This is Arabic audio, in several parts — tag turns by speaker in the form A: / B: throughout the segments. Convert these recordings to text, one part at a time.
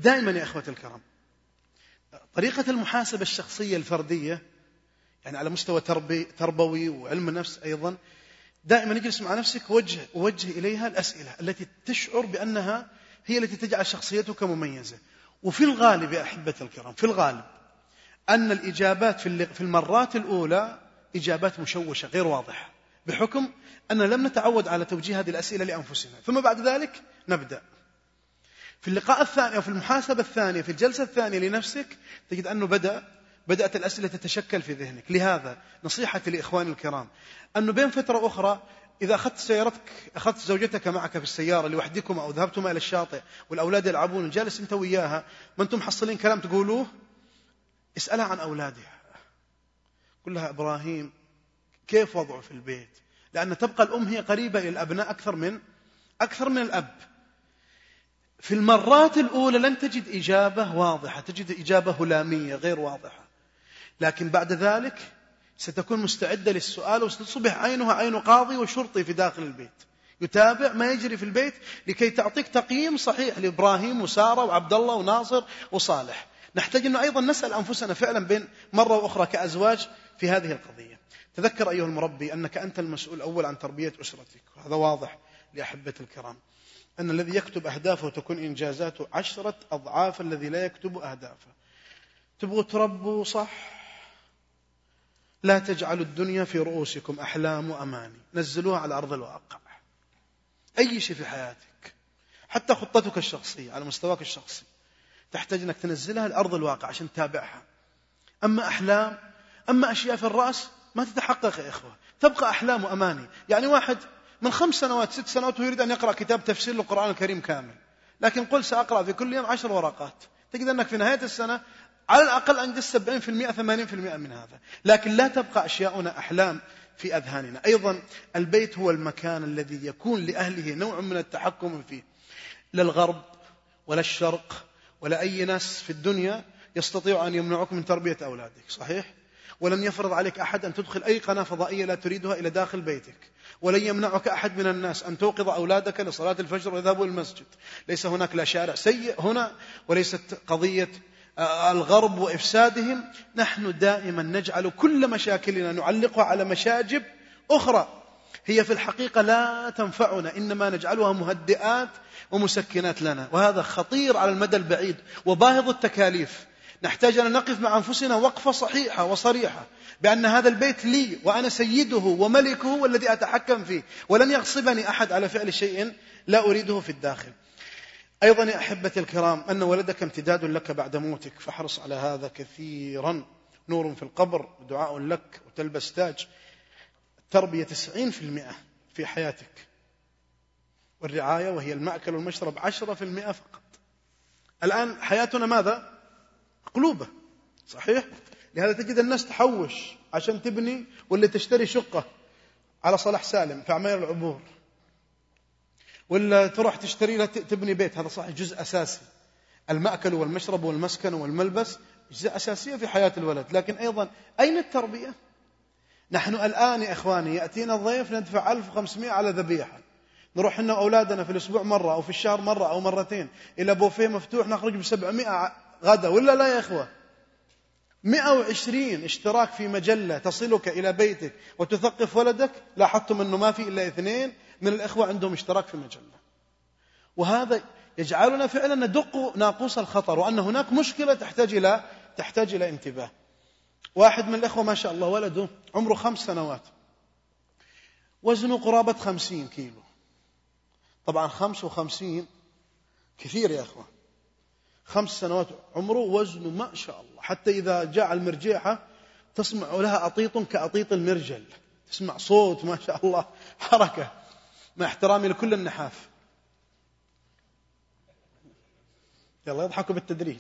A: دائما يا إخوة الكرام طريقة المحاسبة الشخصية الفردية يعني على مستوى تربوي وعلم النفس أيضا، دائما اجلس مع نفسك ووجه إليها الأسئلة التي تشعر بأنها هي التي تجعل شخصيتك مميزة. وفي الغالب يا أحبة الكرام في الغالب أن الإجابات في المرات الأولى إجابات مشوشة غير واضحة، بحكم أن لم نتعود على توجيه هذه الأسئلة لأنفسنا. ثم بعد ذلك نبدأ في اللقاء الثاني أو في المحاسبة الثانية في الجلسة الثانية لنفسك، تجد أنه بدأت الأسئلة تتشكل في ذهنك. لهذا نصيحتي لإخواني الكرام أنه بين فترة أخرى إذا أخذت زوجتك معك في السيارة لوحدكم أو ذهبتما إلى الشاطئ والأولاد يلعبون جالس أنت وياها، ما أنتم محصلين كلام تقولوه، اسألها عن أولادها، قل لها إبراهيم كيف وضعه في البيت، لأن تبقى الأم هي قريبة إلى الأبناء أكثر من الأب. في المرات الأولى لن تجد إجابة واضحة، تجد إجابة هلامية غير واضحة، لكن بعد ذلك ستكون مستعدة للسؤال وستصبح عينها عين قاضي وشرطي في داخل البيت يتابع ما يجري في البيت لكي تعطيك تقييم صحيح لإبراهيم وسارة وعبد الله وناصر وصالح. نحتاج أنه أيضا نسأل أنفسنا فعلا بين مرة وأخرى كأزواج في هذه القضية. تذكر أيها المربي أنك أنت المسؤول الأول عن تربية أسرتك، وهذا واضح لأحبة الكرام أن الذي يكتب أهدافه تكون إنجازاته 10 أضعاف الذي لا يكتب أهدافه. تبغوا تربوا صح، لا تجعلوا الدنيا في رؤوسكم أحلام وأماني، نزلوها على أرض الواقع. أي شيء في حياتك حتى خطتك الشخصية على مستواك الشخصي تحتاج أنك تنزلها لأرض الواقع عشان تتابعها. أما أحلام، أما أشياء في الرأس ما تتحقق يا إخوة، تبقى أحلام وأماني. يعني واحد من 5 سنوات 6 سنوات ويريد أن يقرأ كتاب تفسير للقرآن الكريم كامل، لكن قل سأقرأ في كل يوم 10 ورقات، تجد أنك في نهاية السنة على الأقل أنجز 70% 80% من هذا. لكن لا تبقى أشياؤنا أحلام في أذهاننا. أيضا البيت هو المكان الذي يكون لأهله نوع من التحكم فيه. لا الغرب ولا الشرق ولا أي ناس في الدنيا يستطيع أن يمنعك من تربية أولادك، صحيح؟ ولن يفرض عليك أحد أن تدخل أي قناة فضائية لا تريدها إلى داخل بيتك، ولن يمنعك أحد من الناس أن توقظ أولادك لصلاة الفجر ويذهبوا للمسجد. ليس هناك لا شارع سيء هنا، وليست قضية الغرب وإفسادهم. نحن دائما نجعل كل مشاكلنا نعلقها على مشاجب أخرى هي في الحقيقة لا تنفعنا، إنما نجعلها مهدئات ومسكنات لنا، وهذا خطير على المدى البعيد وباهظ التكاليف. نحتاج أن نقف مع أنفسنا وقفة صحيحة وصريحة بأن هذا البيت لي وأنا سيده وملكه والذي أتحكم فيه، ولن يغصبني أحد على فعل شيء لا أريده في الداخل. أيضا يا أحبتي الكرام أن ولدك امتداد لك بعد موتك، فاحرص على هذا كثيرا. نور في القبر ودعاء لك وتلبس تاج. التربية 90% في حياتك، والرعاية وهي المأكل والمشرب 10% فقط. الآن حياتنا ماذا؟ قلوبة، صحيح؟ لهذا تجد الناس تحوش عشان تبني، واللي تشتري شقة على صلاح سالم في عمير العبور، ولا تروح تشتري لها تبني بيت. هذا صحيح جزء أساسي، المأكل والمشرب والمسكن والملبس جزء أساسية في حياة الولد، لكن أيضا أين التربية؟ نحن الآن يا إخواني يأتينا الضيف ندفع 1500 على ذبيحة، نروح إحنا وأولادنا في الأسبوع مرة أو في الشهر مرة أو مرتين إلى بوفيه مفتوح نخرج ب700 غدا، ولا لا يا إخوة؟ 120 اشتراك في مجلة تصلك إلى بيتك وتثقف ولدك. لاحظتم أنه ما في إلا 2 من الإخوة عندهم اشتراك في مجلة، وهذا يجعلنا فعلا ندق ناقوس الخطر، وأن هناك مشكلة تحتاج إلى انتباه. واحد من الإخوة ما شاء الله ولده عمره 5 سنوات، وزنه قرابة 50 كيلو. طبعا 55 كثير يا أخوة، 5 سنوات عمره، وزنه ما شاء الله، حتى إذا جاء المرجيحة تسمع لها أطيط كأطيط المرجل، تسمع صوت ما شاء الله، حركة، مع احترامي لكل النحاف. يلا يضحكوا بالتدريج.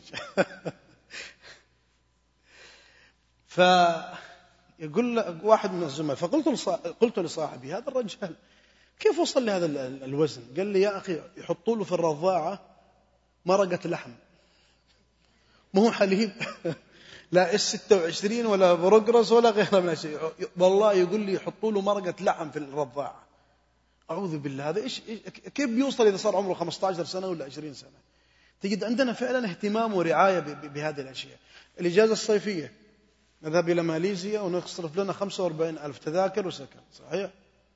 A: فيقول واحد من الزملاء، قلت لصاحبي هذا الرجال كيف وصل لهذا الوزن؟ قال لي يا أخي يحطوا له في الرضاعة مرقة لحم، ما هو حليب لا S26 ولا بروجرس ولا غيره من الشيء، والله يقول لي يحطوا له مرقة لحم في الرضاعة. أعوذ بالله، هذا كيف بيوصل إذا صار عمره 15 سنة ولا 20 سنة؟ تجد عندنا فعلا اهتمام ورعاية بهذه الأشياء. الإجازة الصيفية نذهب إلى ماليزيا ونصرف لنا 45,000 تذاكر وسكن، صحيح؟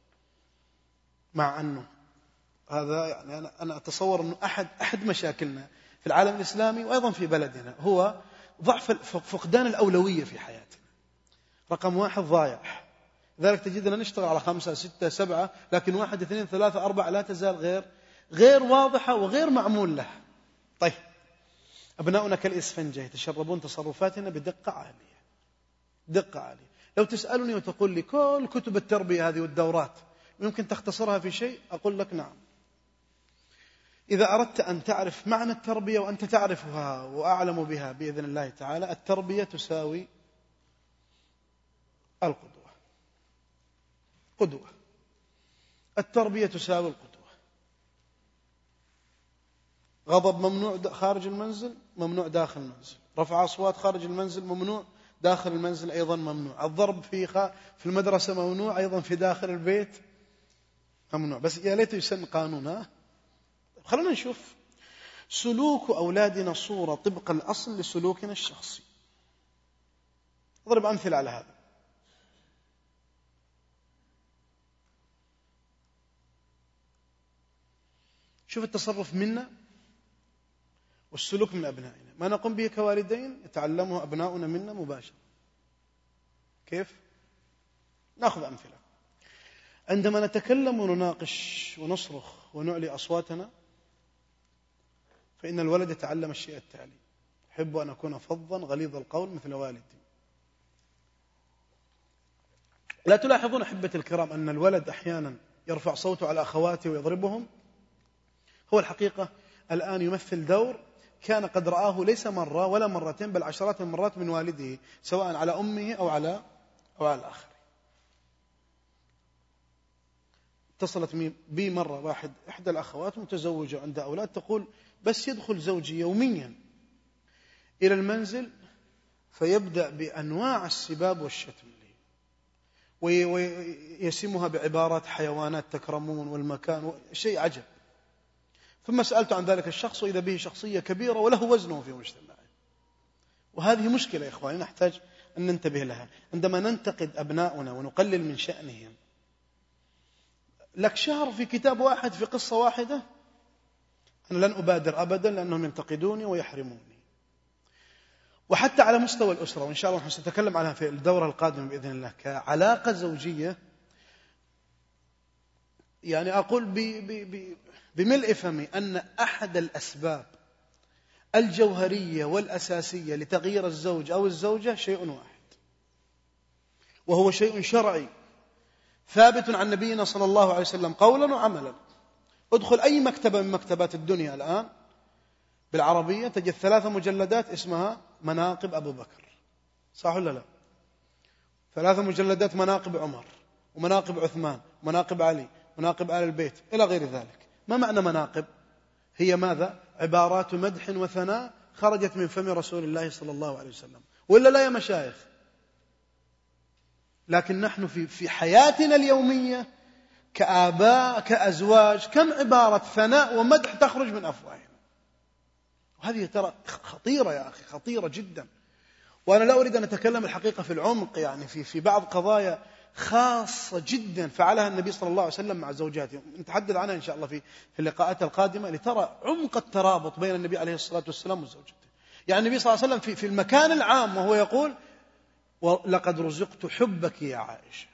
A: مع أنه هذا يعني أنا أتصور أنه أحد مشاكلنا في العالم الإسلامي وأيضا في بلدنا هو ضعف فقدان الأولوية في حياتنا. رقم 1 ضايع، لذلك تجدنا نشتغل على 5 6 7، لكن 1 2 3 4 لا تزال غير واضحة وغير معمول لها. طيب، أبناؤنا كالإسفنجة يتشربون تصرفاتنا بدقة عالية، دقة عالية. لو تسألني وتقول لي كل كتب التربية هذه والدورات يمكن تختصرها في شيء، أقول لك نعم. إذا أردت أن تعرف معنى التربية وأنت تعرفها وأعلم بها بإذن الله تعالى، التربية تساوي القدوة. قدوة. التربية تساوي القدوة. غضب ممنوع خارج المنزل، ممنوع داخل المنزل. رفع أصوات خارج المنزل ممنوع، داخل المنزل أيضا ممنوع. الضرب في المدرسة ممنوع، أيضا في داخل البيت ممنوع. بس يا ليت يسن قانون. خلونا نشوف سلوك أولادنا صورة طبق الأصل لسلوكنا الشخصي. أضرب أمثلة على هذا. شوف التصرف منا والسلوك من أبنائنا، ما نقوم به كوالدين يتعلمه أبناؤنا منا مباشرة. كيف؟ نأخذ أمثلة. عندما نتكلم ونناقش ونصرخ ونعلي أصواتنا، فإن الولد يتعلم الشيء التالي: أحب أن أكون فظا غليظ القول مثل والدي. لا تلاحظون أحبة الكرام أن الولد أحيانا يرفع صوته على أخواته ويضربهم؟ هو الحقيقة الآن يمثل دور كان قد رآه ليس مرة ولا مرتين بل عشرات المرات من والده، سواء على أمه أو على الآخر. اتصلت بي مرة إحدى الأخوات متزوجة عندها أولاد، تقول: بس يدخل زوجي يوميا إلى المنزل فيبدأ بأنواع السباب والشتم لي، ويسمها بعبارات حيوانات تكرمون والمكان، شيء عجب. ثم سألت عن ذلك الشخص وإذا به شخصية كبيرة وله وزنه في مجتمعه. وهذه مشكلة يا إخواني نحتاج أن ننتبه لها. عندما ننتقد أبناؤنا ونقلل من شأنهم، لك شهر في كتاب واحد في قصة واحدة، أنا لن أبادر أبدا لأنهم ينتقدوني ويحرموني. وحتى على مستوى الأسرة، وإن شاء الله سنتكلم عنها في الدورة القادمة بإذن الله، كعلاقة زوجية، يعني أقول بملء فمي أن أحد الأسباب الجوهرية والأساسية لتغيير الزوج أو الزوجة شيء واحد، وهو شيء شرعي ثابت عن نبينا صلى الله عليه وسلم قولا وعملا. ادخل أي مكتبة من مكتبات الدنيا الآن بالعربية تجد 3 مجلدات اسمها مناقب أبو بكر، صح ولا لا؟ 3 مجلدات مناقب عمر ومناقب عثمان ومناقب علي مناقب آل البيت إلى غير ذلك. ما معنى مناقب؟ هي ماذا؟ عبارات مدح وثناء خرجت من فم رسول الله صلى الله عليه وسلم، وإلا لا يا مشايخ؟ لكن نحن في حياتنا اليومية كآباء كأزواج كم عبارة ثناء ومدح تخرج من أفواهنا، وهذه ترى خطيرة يا أخي، خطيرة جدا. وأنا لا أريد أن أتكلم الحقيقة في العمق، يعني في بعض قضايا خاصة جدا فعلها النبي صلى الله عليه وسلم مع زوجاته، نتحدث عنها إن شاء الله في اللقاءات القادمة لترى عمق الترابط بين النبي عليه الصلاة والسلام وزوجته. يعني النبي صلى الله عليه وسلم في المكان العام وهو يقول: ولقد رزقت حبك يا عائشة.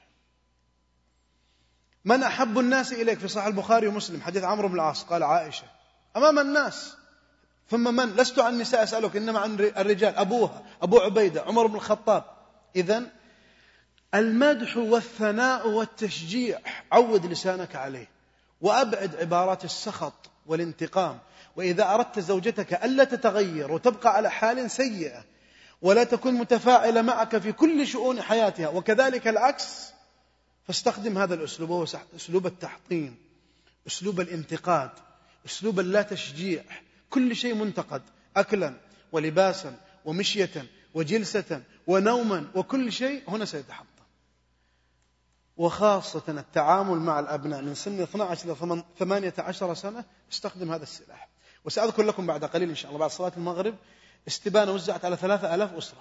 A: من أحب الناس إليك؟ في صحيح البخاري ومسلم حديث عمرو بن العاص، قال: عائشة. أمام الناس. ثم من؟ لست عن النساء أسألك، إنما عن الرجال، أبوها أبو عبيدة عمر بن الخطاب. إذن المدح والثناء والتشجيع عود لسانك عليه، وأبعد عبارات السخط والانتقام. وإذا أردت زوجتك ألا تتغير وتبقى على حال سيئة ولا تكون متفاعلة معك في كل شؤون حياتها وكذلك العكس، فاستخدم هذا الأسلوب، وهو أسلوب التحطيم، أسلوب الانتقاد، أسلوب اللا تشجيع. كل شيء منتقد، أكلا ولباسا ومشية وجلسة ونوما، وكل شيء هنا سيتحطم. وخاصة التعامل مع الأبناء من سن 12 إلى 18 سنة استخدم هذا السلاح. وسأذكر لكم بعد قليل إن شاء الله بعد صلاة المغرب استبانة وزعت على 3000 أسرة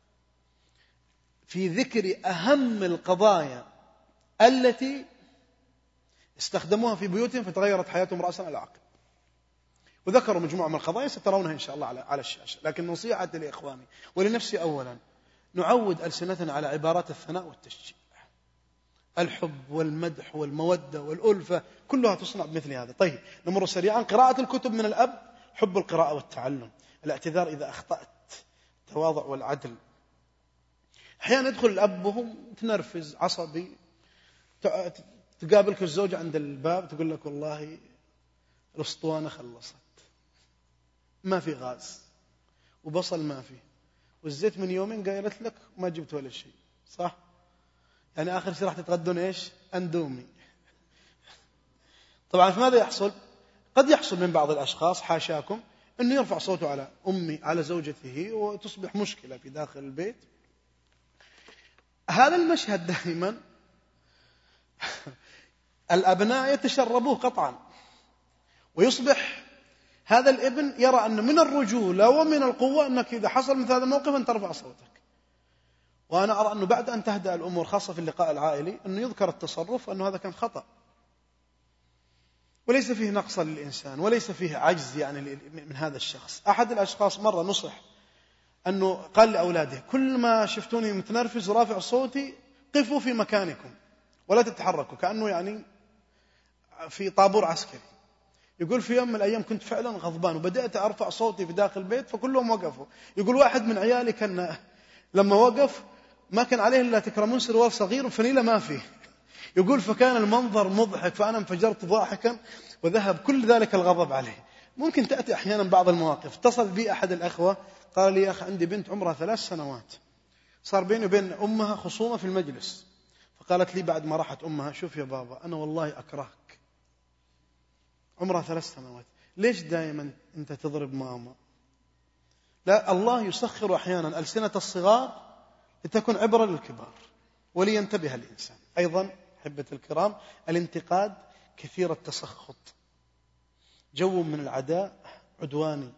A: في ذكر أهم القضايا التي استخدموها في بيوتهم فتغيرت حياتهم رأسا على عقب، وذكروا مجموعة من القضايا سترونها إن شاء الله على الشاشة. لكن نصيحتي لإخواني ولنفسي أولا، نعود ألسنتنا على عبارات الثناء والتشجيع. الحب والمدح والمودة والألفة كلها تصنع بمثل هذا. طيب نمر سريعا. قراءة الكتب من الأب، حب القراءة والتعلم، الاعتذار إذا أخطأت، التواضع والعدل. أحيانا يدخل الأب وهو متنرفز عصبي، تقابلك الزوجة عند الباب تقول لك والله الأسطوانة خلصت، ما في غاز وبصل ما في، والزيت من يومين قايلت لك ما جبت ولا شيء، صح؟ يعني آخر شيء راح تتغدون إيش؟ أندومي. طبعا فماذا يحصل؟ قد يحصل من بعض الأشخاص حاشاكم أنه يرفع صوته على أمي على زوجته وتصبح مشكلة في داخل البيت. هذا المشهد دائما الأبناء يتشربوه قطعا، ويصبح هذا الابن يرى أن من الرجولة ومن القوة أنك إذا حصل مثل هذا الموقف أن ترفع صوتك. وأنا أرى أنه بعد أن تهدأ الأمور خاصة في اللقاء العائلي أنه يذكر التصرف أنه هذا كان خطأ، وليس فيه نقص للإنسان وليس فيه عجز يعني من هذا الشخص. أحد الأشخاص مرة نصح أنه قال لأولاده كل ما شفتوني متنرفز ورافع صوتي قفوا في مكانكم ولا تتحركوا، كأنه يعني في طابور عسكري. يقول في يوم من الأيام كنت فعلا غضبان وبدأت أرفع صوتي في داخل البيت فكلهم وقفوا. يقول واحد من عيالي كان لما وقف ما كان عليه إلا تكرمون سروال صغير وفنيلة ما فيه. يقول فكان المنظر مضحك، فأنا انفجرت ضاحكا وذهب كل ذلك الغضب عليه. ممكن تأتي أحيانا بعض المواقف. اتصل بي أحد الأخوة قال لي يا أخي عندي بنت عمرها 3 سنوات، صار بيني وبين أمها خصومة في المجلس، فقالت لي بعد ما راحت أمها شوف يا بابا أنا والله أكرهك، عمرها 3 سنوات، ليش دائما أنت تضرب ماما؟ لا، الله يسخر أحيانا ألسنة الصغار لتكون عبرة للكبار ولينتبه الإنسان. أيضا حبة الكرام الانتقاد كثير التسخط، جو من العداء عدواني،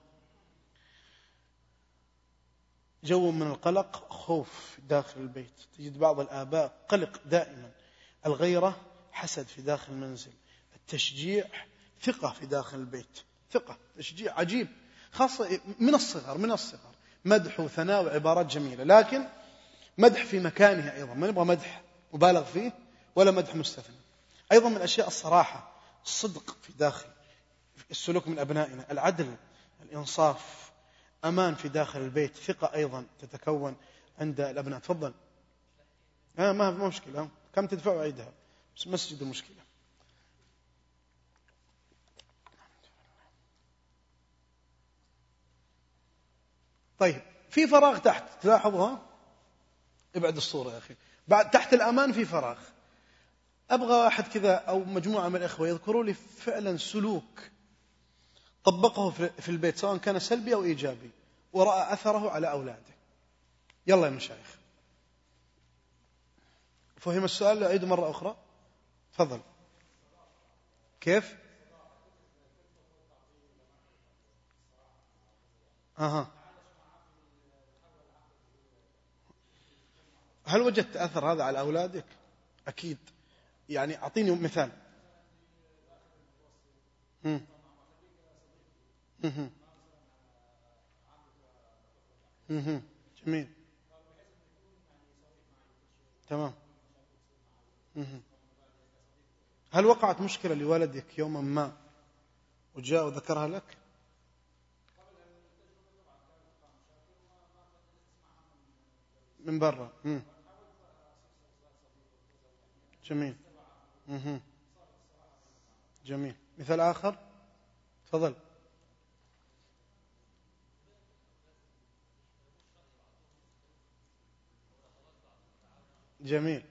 A: جو من القلق خوف داخل البيت. تجد بعض الآباء قلق دائما، الغيرة حسد في داخل المنزل، التشجيع ثقة في داخل البيت، ثقة تشجيع عجيب خاصة من الصغر مدح وثناء وعبارات جميلة، لكن مدح في مكانها أيضا، ما نبغى مدح مبالغ فيه ولا مدح مستثنى. أيضا من الأشياء الصراحة، الصدق في داخل السلوك من أبنائنا، العدل، الإنصاف، أمان في داخل البيت، ثقة أيضا تتكون عند الأبناء. تفضل. ما مشكلة، كم تدفع عيدها بس مسجد المشكلة. طيب في فراغ تحت تلاحظها، ابعد الصورة يا أخي، بعد تحت الأمان في فراغ. أبغى واحد كذا أو مجموعة من الإخوة يذكروا لي فعلا سلوك طبقه في البيت سواء كان سلبي أو إيجابي ورأى أثره على أولاده. يلا يا مشايخ. فهم السؤال؟ أعيد مرة أخرى. تفضل. كيف؟ هل وجدت أثر هذا على أولادك؟ أكيد. يعني أعطيني مثال. جميل. تمام. هل وقعت مشكلة لولدك يوما ما وجاء وذكرها لك؟ من برا. جميل. جميل. مثال آخر. تفضل. جميل.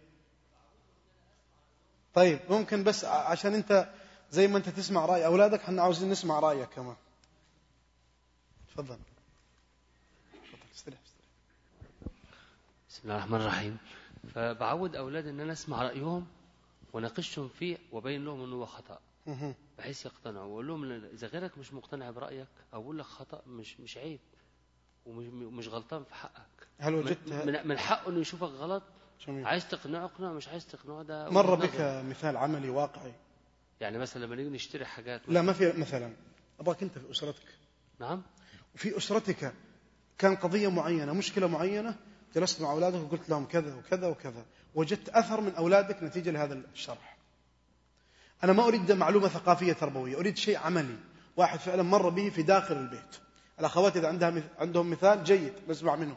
A: طيب ممكن بس عشان أنت زي ما أنت تسمع رأي أولادك احنا عاوزين نسمع رأيك كمان. تفضل. استريح.
B: بسم الله الرحمن الرحيم. فبعود أولاد أن أنا أسمع رأيهم وناقشهم فيه وبين لهم أنه خطأ. بحيث يقتنعوا، وأقول لهم إذا غيرك مش مقتنع برأيك أقول لك خطأ مش عيب ومش غلطان في حقك.
A: هل وجدت
B: من حقه إنه يشوفك غلط.
A: جميل.
B: عايز تقنعه اقنعه، مش عايز تقنعه ده
A: مر بك مثال عملي واقعي؟
B: يعني مثلا لما نيجي نشتري حاجات
A: لا ما في مثلا، أبغاك أنت في أسرتك.
B: نعم.
A: في أسرتك كان قضية معينة، مشكلة معينة، جلست مع أولادك وقلت لهم كذا وكذا وكذا، وجدت أثر من أولادك نتيجة لهذا الشرح. أنا ما أريد معلومة ثقافية تربوية، أريد شيء عملي، واحد فعلا مر به في داخل البيت. الأخوات إذا عندهم مثال جيد نسمع منهم.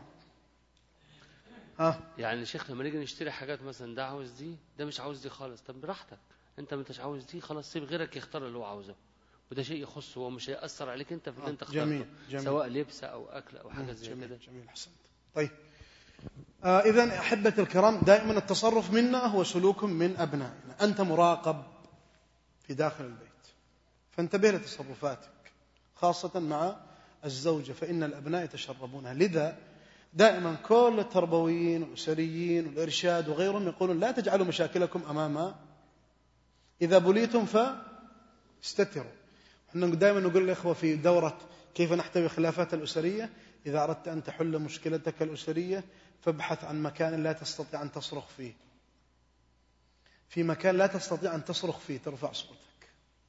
B: يعني شيخ لما نيجي نشتري حاجات مثلا ده عاوز دي، ده مش عاوز دي خالص، طب براحتك، انت ما انتش عاوز دي خلاص، سيب غيرك يختار اللي هو عاوزه، وده شيء يخصه هو، مش هيأثر عليك انت في اللي انت اخترته.
A: جميل.
B: سواء لبس او اكل او حاجه زي كده.
A: جميل حسنت. طيب إذن أحبة الكرام، دائما التصرف منا هو سلوك من أبنائنا. أنت مراقب في داخل البيت، فانتبه لتصرفاتك خاصة مع الزوجة، فإن الأبناء يتشربونها. لذا دائما كل التربويين والأسريين والإرشاد وغيرهم يقولون لا تجعلوا مشاكلكم أمام، إذا بليتم فاستتروا. احنا دائما نقول للإخوة في دورة كيف نحتوي خلافات الأسرية: إذا أردت أن تحل مشكلتك الأسرية فابحث عن مكان لا تستطيع أن تصرخ فيه. في مكان لا تستطيع أن تصرخ فيه ترفع صوتك،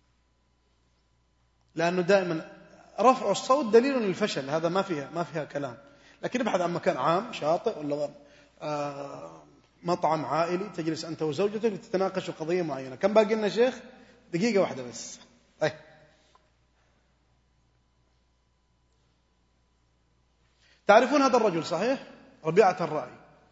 A: لأنه دائما رفع الصوت دليل للفشل، هذا ما فيها كلام. لكن ابحث عن مكان عام، شاطئ ولا مطعم عائلي، تجلس أنت وزوجتك لتتناقشوا قضية معينة. كم باقي لنا شيخ؟ دقيقة واحدة بس. تعرفون هذا الرجل صحيح؟ ربيعة الرأي.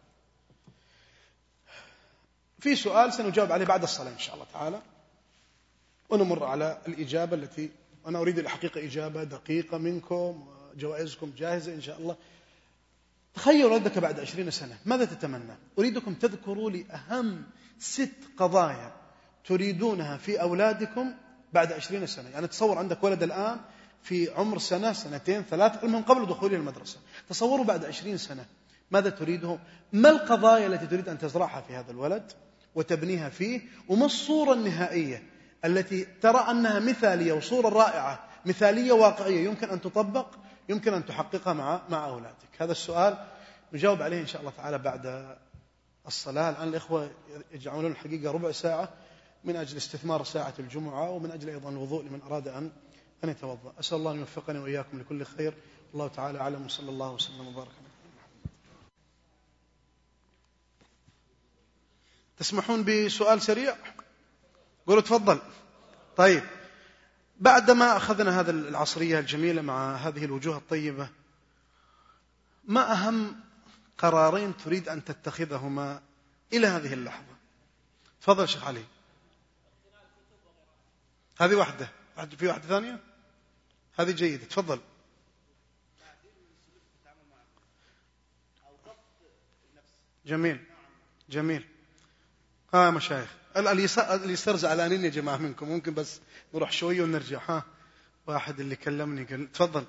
A: في سؤال سنجاوب عليه بعد الصلاة إن شاء الله تعالى، ونمر على الإجابة التي أنا أريد الحقيقة إجابة دقيقة منكم، جوائزكم جاهزة إن شاء الله. تخيل ولدك بعد 20 سنة، ماذا تتمنى؟ أريدكم تذكروا لي أهم 6 قضايا تريدونها في أولادكم بعد 20 سنة. يعني تصور عندك ولد الآن في عمر سنة، سنتين، 3، من قبل دخوله المدرسة. تصوروا بعد 20 سنة ماذا تريده؟ ما القضايا التي تريد أن تزرعها في هذا الولد وتبنيها فيه؟ وما الصورة النهائية التي ترى أنها مثالية وصورة رائعة، مثالية واقعية، يمكن أن تطبق، يمكن أن تحققها مع أولادك؟ هذا السؤال نجاوب عليه إن شاء الله تعالى بعد الصلاة. الآن الإخوة يجعلون الحقيقة ربع ساعة من أجل استثمار ساعة الجمعة، ومن أجل أيضا الوضوء لمن أراد أن يتوضأ. أسأل الله أن يوفقني وإياكم لكل خير. الله تعالى أعلم، وصلى الله وسلم وبارك. تسمحون بسؤال سريع؟ قولوا تفضل. طيب، بعدما أخذنا هذا العصرية الجميلة مع هذه الوجوه الطيبة، ما أهم قرارين تريد أن تتخذهما إلى هذه اللحظة؟ تفضل شيخ علي. هذه واحدة، في واحدة ثانية؟ هذه جيدة، تفضل. جميل. مشايخ اللي يصير زعلانين يا جماعة منكم، ممكن بس نروح شوية ونرجع. واحد اللي كلمني قال تفضل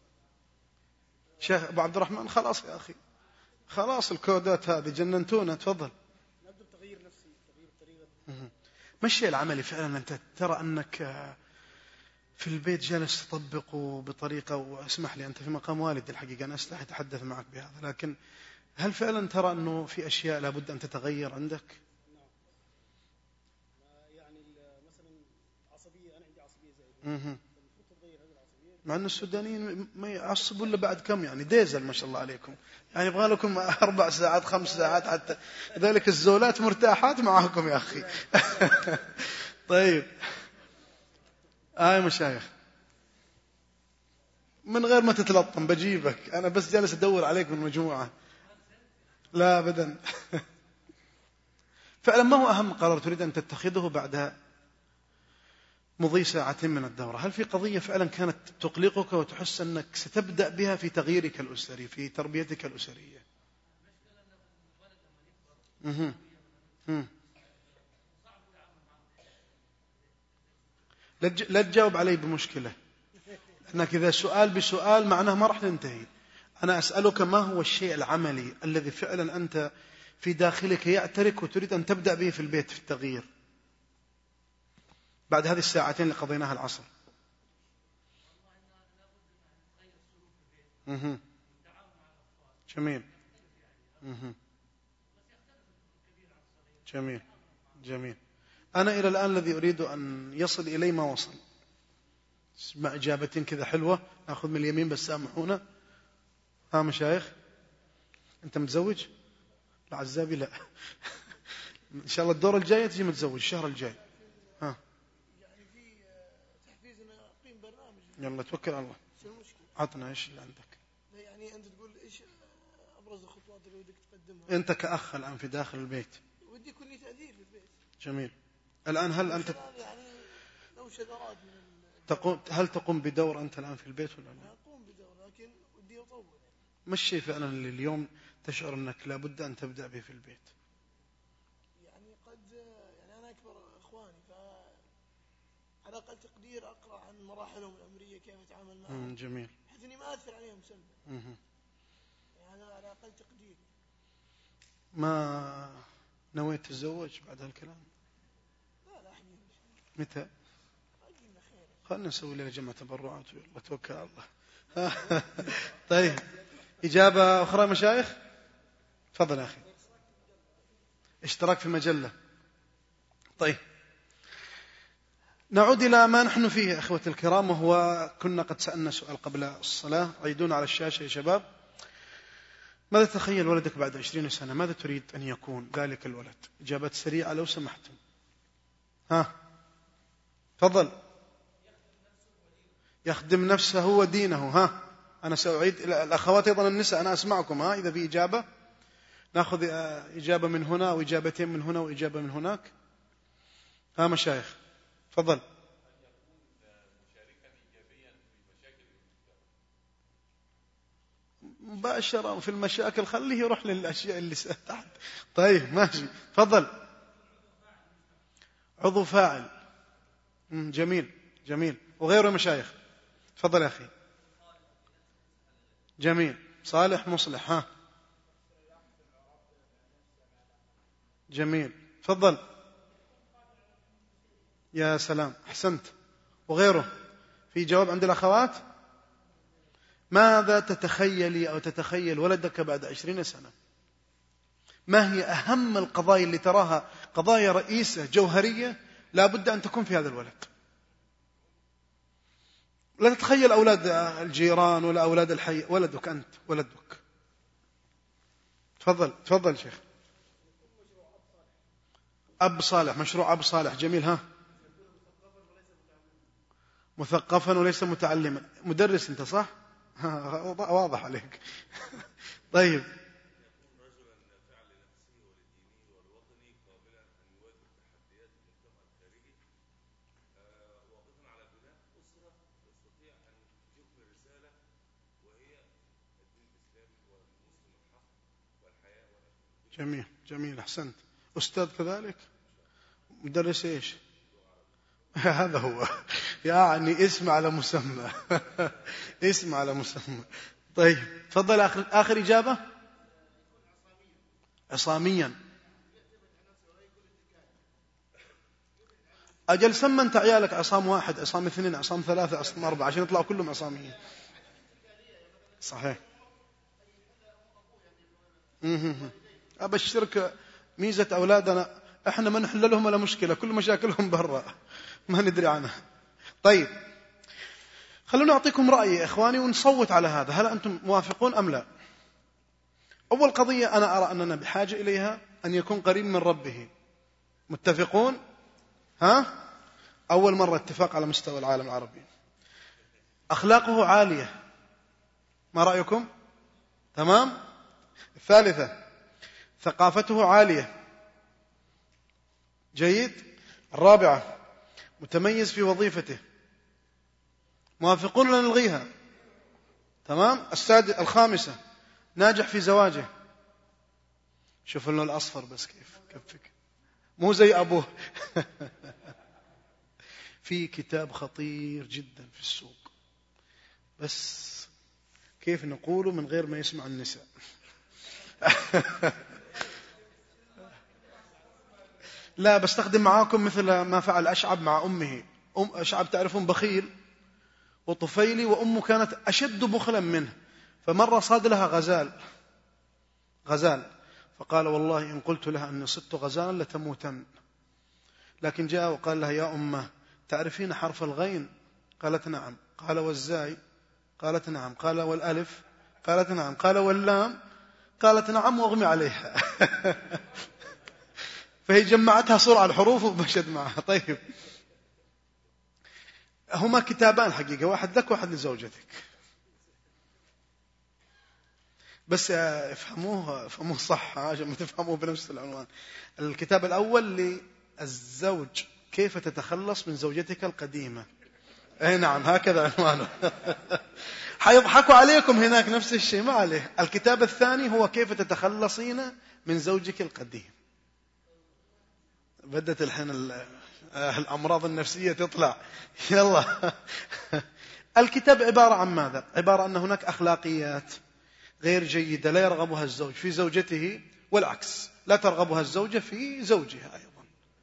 A: شيخ أبو عبد الرحمن. خلاص يا أخي، خلاص الكودات هذه جننتونا. تفضل.
C: نبدأ بتغيير نفسي، تغيير طريقة.
A: ما الشيء العملي فعلا أنت ترى أنك في البيت جالس تطبقه بطريقة، واسمح لي أنت في مقام والدي الحقيقة، أنا أستحي أتحدث معك بهذا، لكن هل فعلا ترى أنه في أشياء لابد أن تتغير عندك؟
C: نعم. يعني مثلا عصبية، أنا عندي عصبية زائدة،
A: مع أن السودانيين ما يعصبوا إلا بعد كم، يعني ديزل ما شاء الله عليكم، يعني يبغى لكم 4 ساعات 5 ساعات حتى، ذلك الزولات مرتاحات معكم يا أخي. طيب مشايخ، من غير ما تتلطم بجيبك، أنا بس جالس أدور عليك من مجموعة. لا أبدا. فعلا ما هو أهم قرار تريد أن تتخذه بعد مضي ساعتين من الدورة؟ هل في قضية فعلا كانت تقلقك وتحس أنك ستبدأ بها في تغييرك الأسري، في تربيتك الأسرية؟ لا تجاوب علي بمشكلة، أنك إذا سؤال بسؤال معناه ما راح ننتهي. أنا أسألك ما هو الشيء العملي الذي فعلا أنت في داخلك يعترك وتريد أن تبدأ به في البيت في التغيير؟ بعد هذه الساعتين اللي قضيناها العصر. جميل. جميل. جميل. أنا إلى الآن الذي أريد أن يصل إلي ما وصل. اسمع إجابتين كذا حلوة، نأخذ من اليمين بس سامحونا. ها مشايخ، أنت متزوج؟ العزابي لا. إن شاء الله الدور الجاي تجي متزوج الشهر الجاي. ها
C: يعني في تحفيز إنه أقيم برنامج.
A: يلا توكل على الله.
C: شو المشكلة؟
A: عطنا إيش اللي عندك.
C: يعني أنت تقول إيش أبرز الخطوات اللي ودك تقدمها؟
A: أنت كأخ الآن في داخل البيت.
C: ودي يكون لي تأثير في البيت.
A: جميل. الآن هل أنت
C: يعني لو شذرات
A: هل تقوم بدور أنت الآن في البيت ولا لا؟
C: أقوم بدور لكن ودي أطور.
A: ما الشيء فعلا اللي اليوم تشعر أنك لابد أن تبدأ به في البيت؟
C: يعني أنا أكبر إخواني، فعلى أقل تقدير أقرأ عن مراحلهم العمرية كيف أتعامل معهم.
A: جميل.
C: بحيث إني ما أثر عليهم سلبا. يعني على أقل تقدير.
A: ما نويت تتزوج بعد هالكلام؟
C: لا حبيبي.
A: متى؟ خلنا نسوي لنا جمع تبرعات ويلا توكل على الله. طيب إجابة أخرى مشايخ؟ تفضل يا أخي. اشتراك في مجلة. طيب نعود إلى ما نحن فيه أخوة الكرام، وهو كنا قد سألنا سؤال قبل الصلاة. عيدون على الشاشة يا شباب. ماذا تخيل ولدك بعد 20 سنة؟ ماذا تريد أن يكون ذلك الولد؟ إجابات سريعة لو سمحتم. ها تفضل. يخدم نفسه ودينه. ها أنا سأعيد الأخوات أيضا النساء، أنا أسمعكم. ها إذا في إجابة نأخذ إجابة من هنا وإجابتين من هنا وإجابة من هناك. ها مشايخ تفضل. مباشرة في المشاكل، خليه يروح للأشياء اللي تحت. طيب ماشي تفضل. عضو فاعل. جميل جميل. وغيره مشايخ؟ تفضل يا أخي. جميل. صالح مصلح. ها جميل. تفضل. يا سلام أحسنت. وغيره؟ في جواب عند الأخوات؟ ماذا تتخيلي أو تتخيل ولدك بعد 20 سنة؟ ما هي أهم القضايا اللي تراها قضايا رئيسة جوهرية لا بد أن تكون في هذا الولد؟ لا تتخيل أولاد الجيران ولا أولاد الحي، ولدك أنت، ولدك. تفضل تفضل شيخ. أب صالح، مشروع أب صالح. جميل. ها مثقفا وليس متعلما. مدرس أنت صح؟ واضح عليك. طيب جميل جميل أحسنت. أستاذ كذلك؟ مدرس إيش؟ هذا هو يعني اسم على مسمى. اسم على مسمى. طيب تفضل. آخر إجابة. عصاميا. أجل سمى أنت عيالك عصام 1 عصام 2 عصام 3 عصام 4 عشان يطلعوا كلهم عصاميين. صحيح. أبشرك ميزة أولادنا إحنا ما نحل لهم ولا مشكلة، كل مشاكلهم برا ما ندري عنها. طيب خلونا أعطيكم رأيي يا إخواني ونصوت على هذا، هل أنتم موافقون أم لا؟ أول قضية أنا أرى أننا بحاجة إليها أن يكون قريب من ربه. متفقون؟ ها؟ أول مرة اتفاق على مستوى العالم العربي. أخلاقه عالية. ما رأيكم؟ تمام؟ الثالثة ثقافته عالية. جيد. الرابعة متميز في وظيفته. موافقون ولا نلغيها؟ تمام. الخامسة ناجح في زواجه. شوف اللون الأصفر بس كيف كفك مو زي أبوه. في كتاب خطير جدا في السوق بس كيف نقوله من غير ما يسمع النساء. لا بستخدم معاكم مثل ما فعل أشعب مع أمه. أشعب تعرفون بخيل وطفيلي، وأمه كانت أشد بخلا منه. فمرة صاد لها غزال، فقال والله إن قلت لها أني صدت غزالا لتموتن. لكن جاء وقال لها يا أمه تعرفين حرف الغين؟ قالت نعم. قال والزاي؟ قالت نعم. قال والألف؟ قالت نعم. قال واللام؟ قالت نعم واغمي عليها. فهي جمعتها سرعة الحروف ومشت معها. طيب هما كتابان حقيقة، واحد لك وواحد لزوجتك، بس افهموه صح عشان ما تفهموه بنفس العنوان. الكتاب الأول للزوج كيف تتخلص من زوجتك القديمة. اي نعم هكذا عنوانه. حيضحكوا عليكم هناك نفس الشيء، ما عليه. الكتاب الثاني هو كيف تتخلصين من زوجك القديم. بدت الحين الأمراض النفسية تطلع. يلا. الكتاب عبارة عن ماذا؟ عبارة أن هناك أخلاقيات غير جيدة لا يرغبها الزوج في زوجته، والعكس لا ترغبها الزوجة في زوجها أيضا.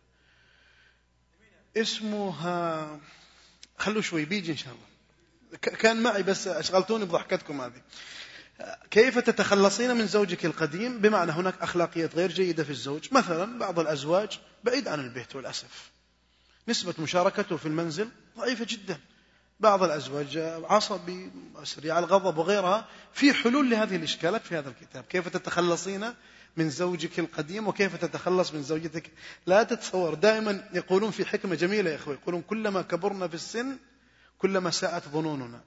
A: اسمها خلوا شوي بيجي إن شاء الله، كان معي بس أشغلتوني بضحكتكم هذه. كيف تتخلصين من زوجك القديم؟ بمعنى هناك أخلاقيات غير جيدة في الزوج. مثلا بعض الأزواج بعيد عن البيت والأسف، نسبة مشاركته في المنزل ضعيفة جدا. بعض الأزواج عصبي، سريع الغضب وغيرها. في حلول لهذه الإشكالات في هذا الكتاب. كيف تتخلصين من زوجك القديم وكيف تتخلص من زوجتك. لا تتصور، دائما يقولون في حكمة جميلة يا إخوة، يقولون كلما كبرنا في السن كلما ساءت ظنوننا.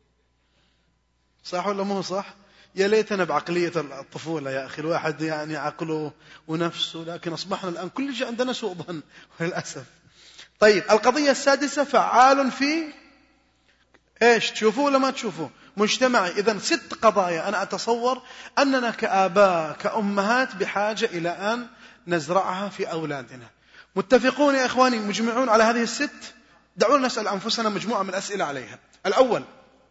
A: صح ولا مو صح؟ يا ليتنا بعقلية الطفولة يا أخي، الواحد يعني عقله ونفسه، لكن أصبحنا الآن كل شيء عندنا سوء ظن للأسف. طيب القضية السادسة فعال في إيش؟ تشوفوه ولا ما تشوفوه؟ مجتمعي. إذن 6 قضايا أنا أتصور أننا كآباء كأمهات بحاجة إلى أن نزرعها في أولادنا. متفقون يا إخواني؟ مجمعون على هذه 6؟ دعونا نسأل أنفسنا مجموعة من الأسئلة عليها. الأول،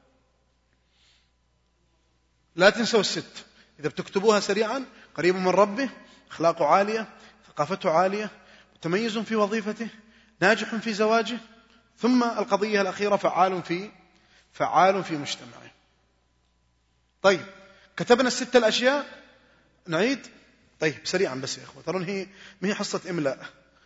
A: لا تنسوا 6 إذا بتكتبوها سريعا: قريب من ربه، أخلاقه عالية، ثقافته عالية، متميز في وظيفته، ناجح في زواجه، ثم القضية الأخيرة فعال في مجتمعه. طيب كتبنا 6 الأشياء، نعيد. طيب سريعا بس يا إخوة، ترون هي حصة إملاء.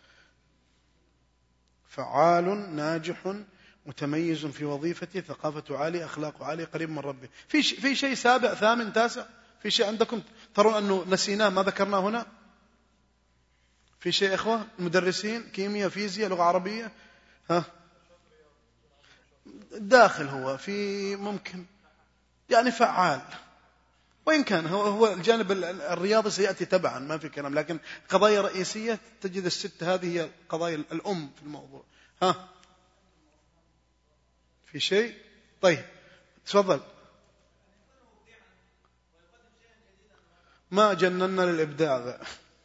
A: فعال، ناجح، متميز في وظيفته، ثقافته عالية، أخلاقه عالية، قريب من ربه. في شيء سابع ثامن تاسع؟ في شيء عندكم ترون أنه نسيناه ما ذكرناه هنا؟ في شيء إخوة؟ المدرسين كيمياء فيزياء لغة عربية، ها داخل هو في ممكن يعني فعال، وإن كان هو الجانب الرياضي سيأتي تبعا ما في كلام، لكن قضايا رئيسية تجد 6 هذه هي قضايا الأم في الموضوع. ها في شيء؟ طيب تفضل. ما جننا للإبداع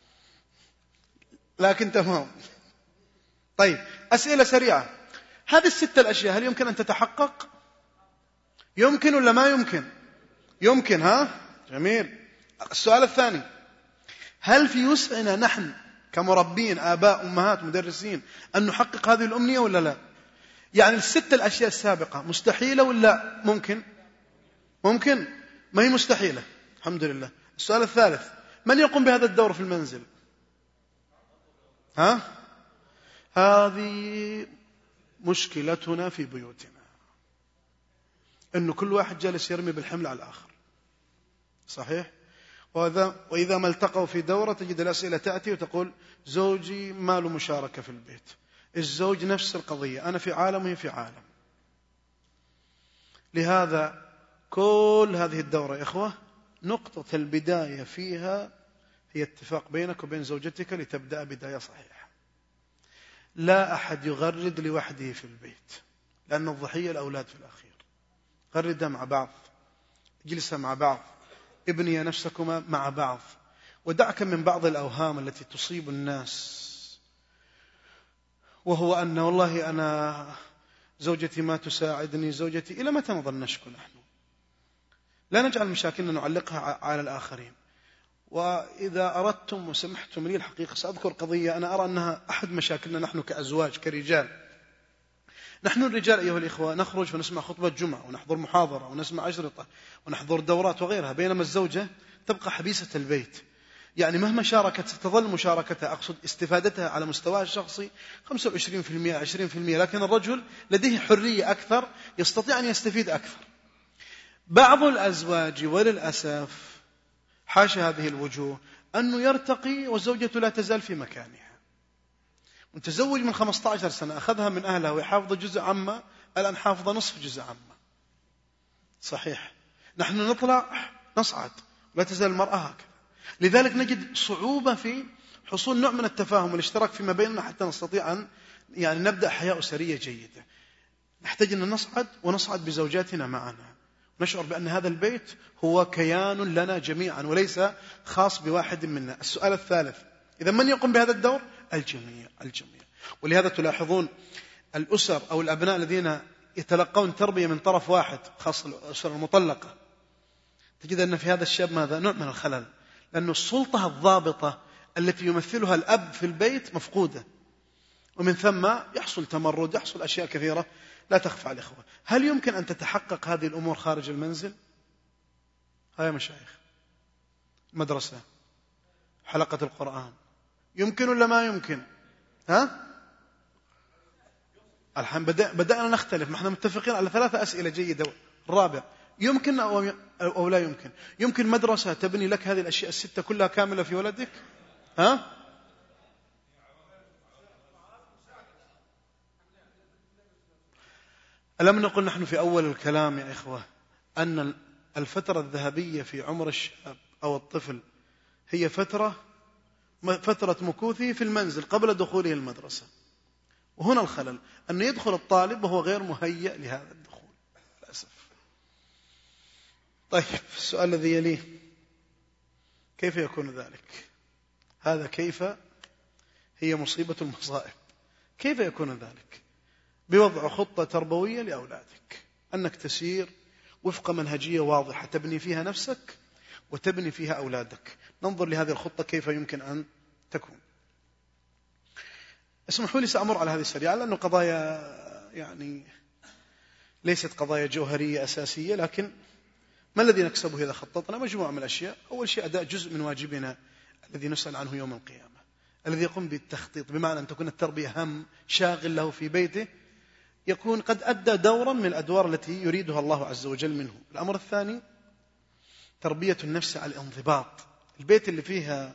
A: لكن تمام. طيب أسئلة سريعة. هذه 6 الأشياء هل يمكن أن تتحقق؟ يمكن ولا ما يمكن؟ يمكن. ها جميل. السؤال الثاني: هل في وسعنا نحن كمربين آباء أمهات مدرسين أن نحقق هذه الأمنية ولا لا؟ يعني 6 الأشياء السابقة مستحيلة ولا ممكن؟ ممكن، ما هي مستحيلة الحمد لله. السؤال الثالث: من يقوم بهذا الدور في المنزل؟ هذه مشكلتنا في بيوتنا، أنه كل واحد جالس يرمي بالحمل على الآخر. صحيح؟ وإذا ما التقوا في دورة تجد الأسئلة تأتي وتقول زوجي ما له مشاركة في البيت، الزوج نفس القضية، أنا في عالم وهي في عالم. لهذا كل هذه الدورة يا إخوة نقطة البداية فيها هي اتفاق بينك وبين زوجتك لتبدأ بداية صحيحة. لا أحد يغرد لوحده في البيت، لأن الضحية الأولاد في الأخير. غردها مع بعض، جلسها مع بعض، ابني نفسكما مع بعض، ودعك من بعض الأوهام التي تصيب الناس، وهو أن والله أنا زوجتي ما تساعدني، زوجتي. إلى متى نظل نشكو نحن؟ لا نجعل مشاكلنا نعلقها على الآخرين. وإذا أردتم وسمحتم لي الحقيقة سأذكر قضية أنا أرى أنها أحد مشاكلنا نحن كأزواج كرجال. نحن الرجال أيها الإخوة نخرج ونسمع خطبة جمعة ونحضر محاضرة ونسمع أشرطة ونحضر دورات وغيرها، بينما الزوجة تبقى حبيسة البيت. يعني مهما شاركت ستظل مشاركتها، أقصد استفادتها على مستوى الشخصي 25% 20%، لكن الرجل لديه حرية أكثر، يستطيع أن يستفيد أكثر. بعض الأزواج وللأسف حاشا هذه الوجوه أنه يرتقي والزوجة لا تزال في مكانها. متزوج من 15 سنة أخذها من أهلها ويحافظ جزء عما، الآن حافظ نصف جزء عما. صحيح نحن نطلع نصعد ولا تزال المرأة هكذا. لذلك نجد صعوبة في حصول نوع من التفاهم والاشتراك فيما بيننا حتى نستطيع أن نبدأ حياة أسرية جيدة. نحتاج أن نصعد بزوجاتنا معنا، نشعر بأن هذا البيت هو كيان لنا جميعا وليس خاص بواحد منا. السؤال الثالث، إذا من يقوم بهذا الدور؟ الجميع. ولهذا تلاحظون الأسر أو الأبناء الذين يتلقون تربية من طرف واحد، خاصة الأسر المطلقة، تجد أن في هذا الشاب ماذا؟ نوع من الخلل، لأن السلطة الضابطة التي يمثلها الأب في البيت مفقودة، ومن ثم يحصل تمرد، يحصل أشياء كثيرة لا تخفى على الإخوة. هل يمكن أن تتحقق هذه الأمور خارج المنزل؟ هيا مشايخ، مدرسة، حلقة القرآن، يمكن ولا ما يمكن؟ الحين بدأنا نختلف، ما احنا متفقين على 3 أسئلة جيدة. الرابع، يمكن أو لا يمكن؟ يمكن مدرسة تبني لك هذه الأشياء ال6 كلها كاملة في ولدك؟ ألم نقل نحن في أول الكلام يا إخوة أن الفترة الذهبية في عمر الشاب أو الطفل هي فترة مكوثه في المنزل قبل دخوله المدرسة. وهنا الخلل، أن يدخل الطالب وهو غير مهيئ لهذا الدخول للأسف. طيب السؤال الذي يليه، كيف يكون ذلك؟ هذا كيف هي مصيبة المصائب. كيف يكون ذلك؟ بوضع خطة تربوية لأولادك، أنك تسير وفق منهجية واضحة تبني فيها نفسك وتبني فيها أولادك. ننظر لهذه الخطة كيف يمكن أن تكون. اسمحوا لي سأمر على هذه السريعة لأنه قضايا ليست قضايا جوهرية أساسية، لكن ما الذي نكسبه إذا خططنا؟ مجموعة من الأشياء. أول شيء أداء جزء من واجبنا الذي نسأل عنه يوم القيامة، الذي يقوم بالتخطيط، بمعنى أن تكون التربية هم شاغل له في بيته، يكون قد أدى دورا من الأدوار التي يريدها الله عز وجل منه. الأمر الثاني، تربية النفس على الانضباط. البيت اللي فيها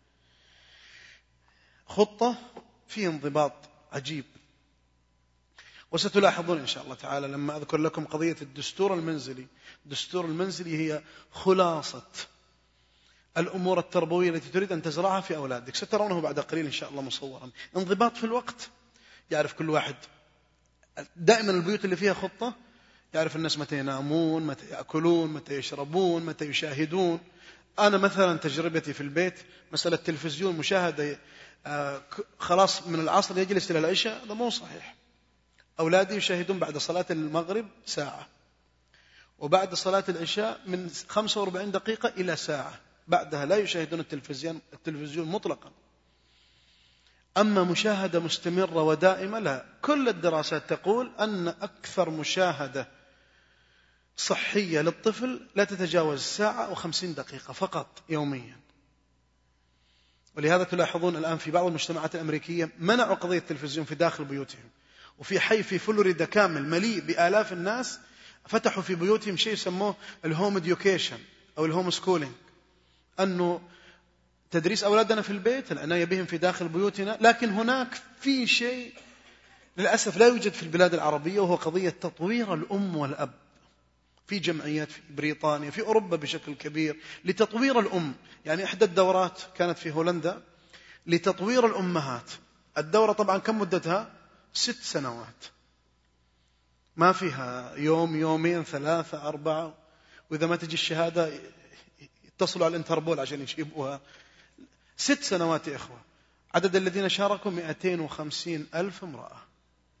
A: خطة فيه انضباط عجيب. وستلاحظون إن شاء الله تعالى لما أذكر لكم قضية الدستور المنزلي. الدستور المنزلي هي خلاصة الأمور التربوية التي تريد أن تزرعها في أولادك. سترونه بعد قليل إن شاء الله مصورا. انضباط في الوقت، يعرف كل واحد. دائما البيوت اللي فيها خطة يعرف الناس متى ينامون، متى يأكلون، متى يشربون، متى يشاهدون. أنا مثلا تجربتي في البيت مسألة تلفزيون مشاهدة خلاص من العصر يجلس إلى العشاء، هذا مو صحيح. أولادي يشاهدون بعد صلاة المغرب ساعة، وبعد صلاة العشاء من 45 دقيقة إلى ساعة، بعدها لا يشاهدون التلفزيون مطلقا. أما مشاهدة مستمرة ودائمة لا. كل الدراسات تقول أن أكثر مشاهدة صحية للطفل لا تتجاوز ساعة و50 دقيقة فقط يوميا. ولهذا تلاحظون الآن في بعض المجتمعات الأمريكية منعوا قضية التلفزيون في داخل بيوتهم. وفي حي في فلوريدا كامل مليء بآلاف الناس فتحوا في بيوتهم شيء يسموه الهوم إديوكيشن أو الهوم سكولينج، أنه تدريس أولادنا في البيت، العناية بهم في داخل بيوتنا. لكن هناك في شيء للأسف لا يوجد في البلاد العربية، وهو قضية تطوير الأم والأب. في جمعيات في بريطانيا، في أوروبا بشكل كبير لتطوير الأم. يعني إحدى الدورات كانت في هولندا لتطوير الأمهات. الدورة طبعا كم مدتها؟ 6 سنوات، ما فيها يوم يومين 3 4، وإذا ما تجي الشهادة يتصلوا على الانتربول عشان يجيبوها. 6 سنوات يا إخوة. عدد الذين شاركوا 250,000 امرأة.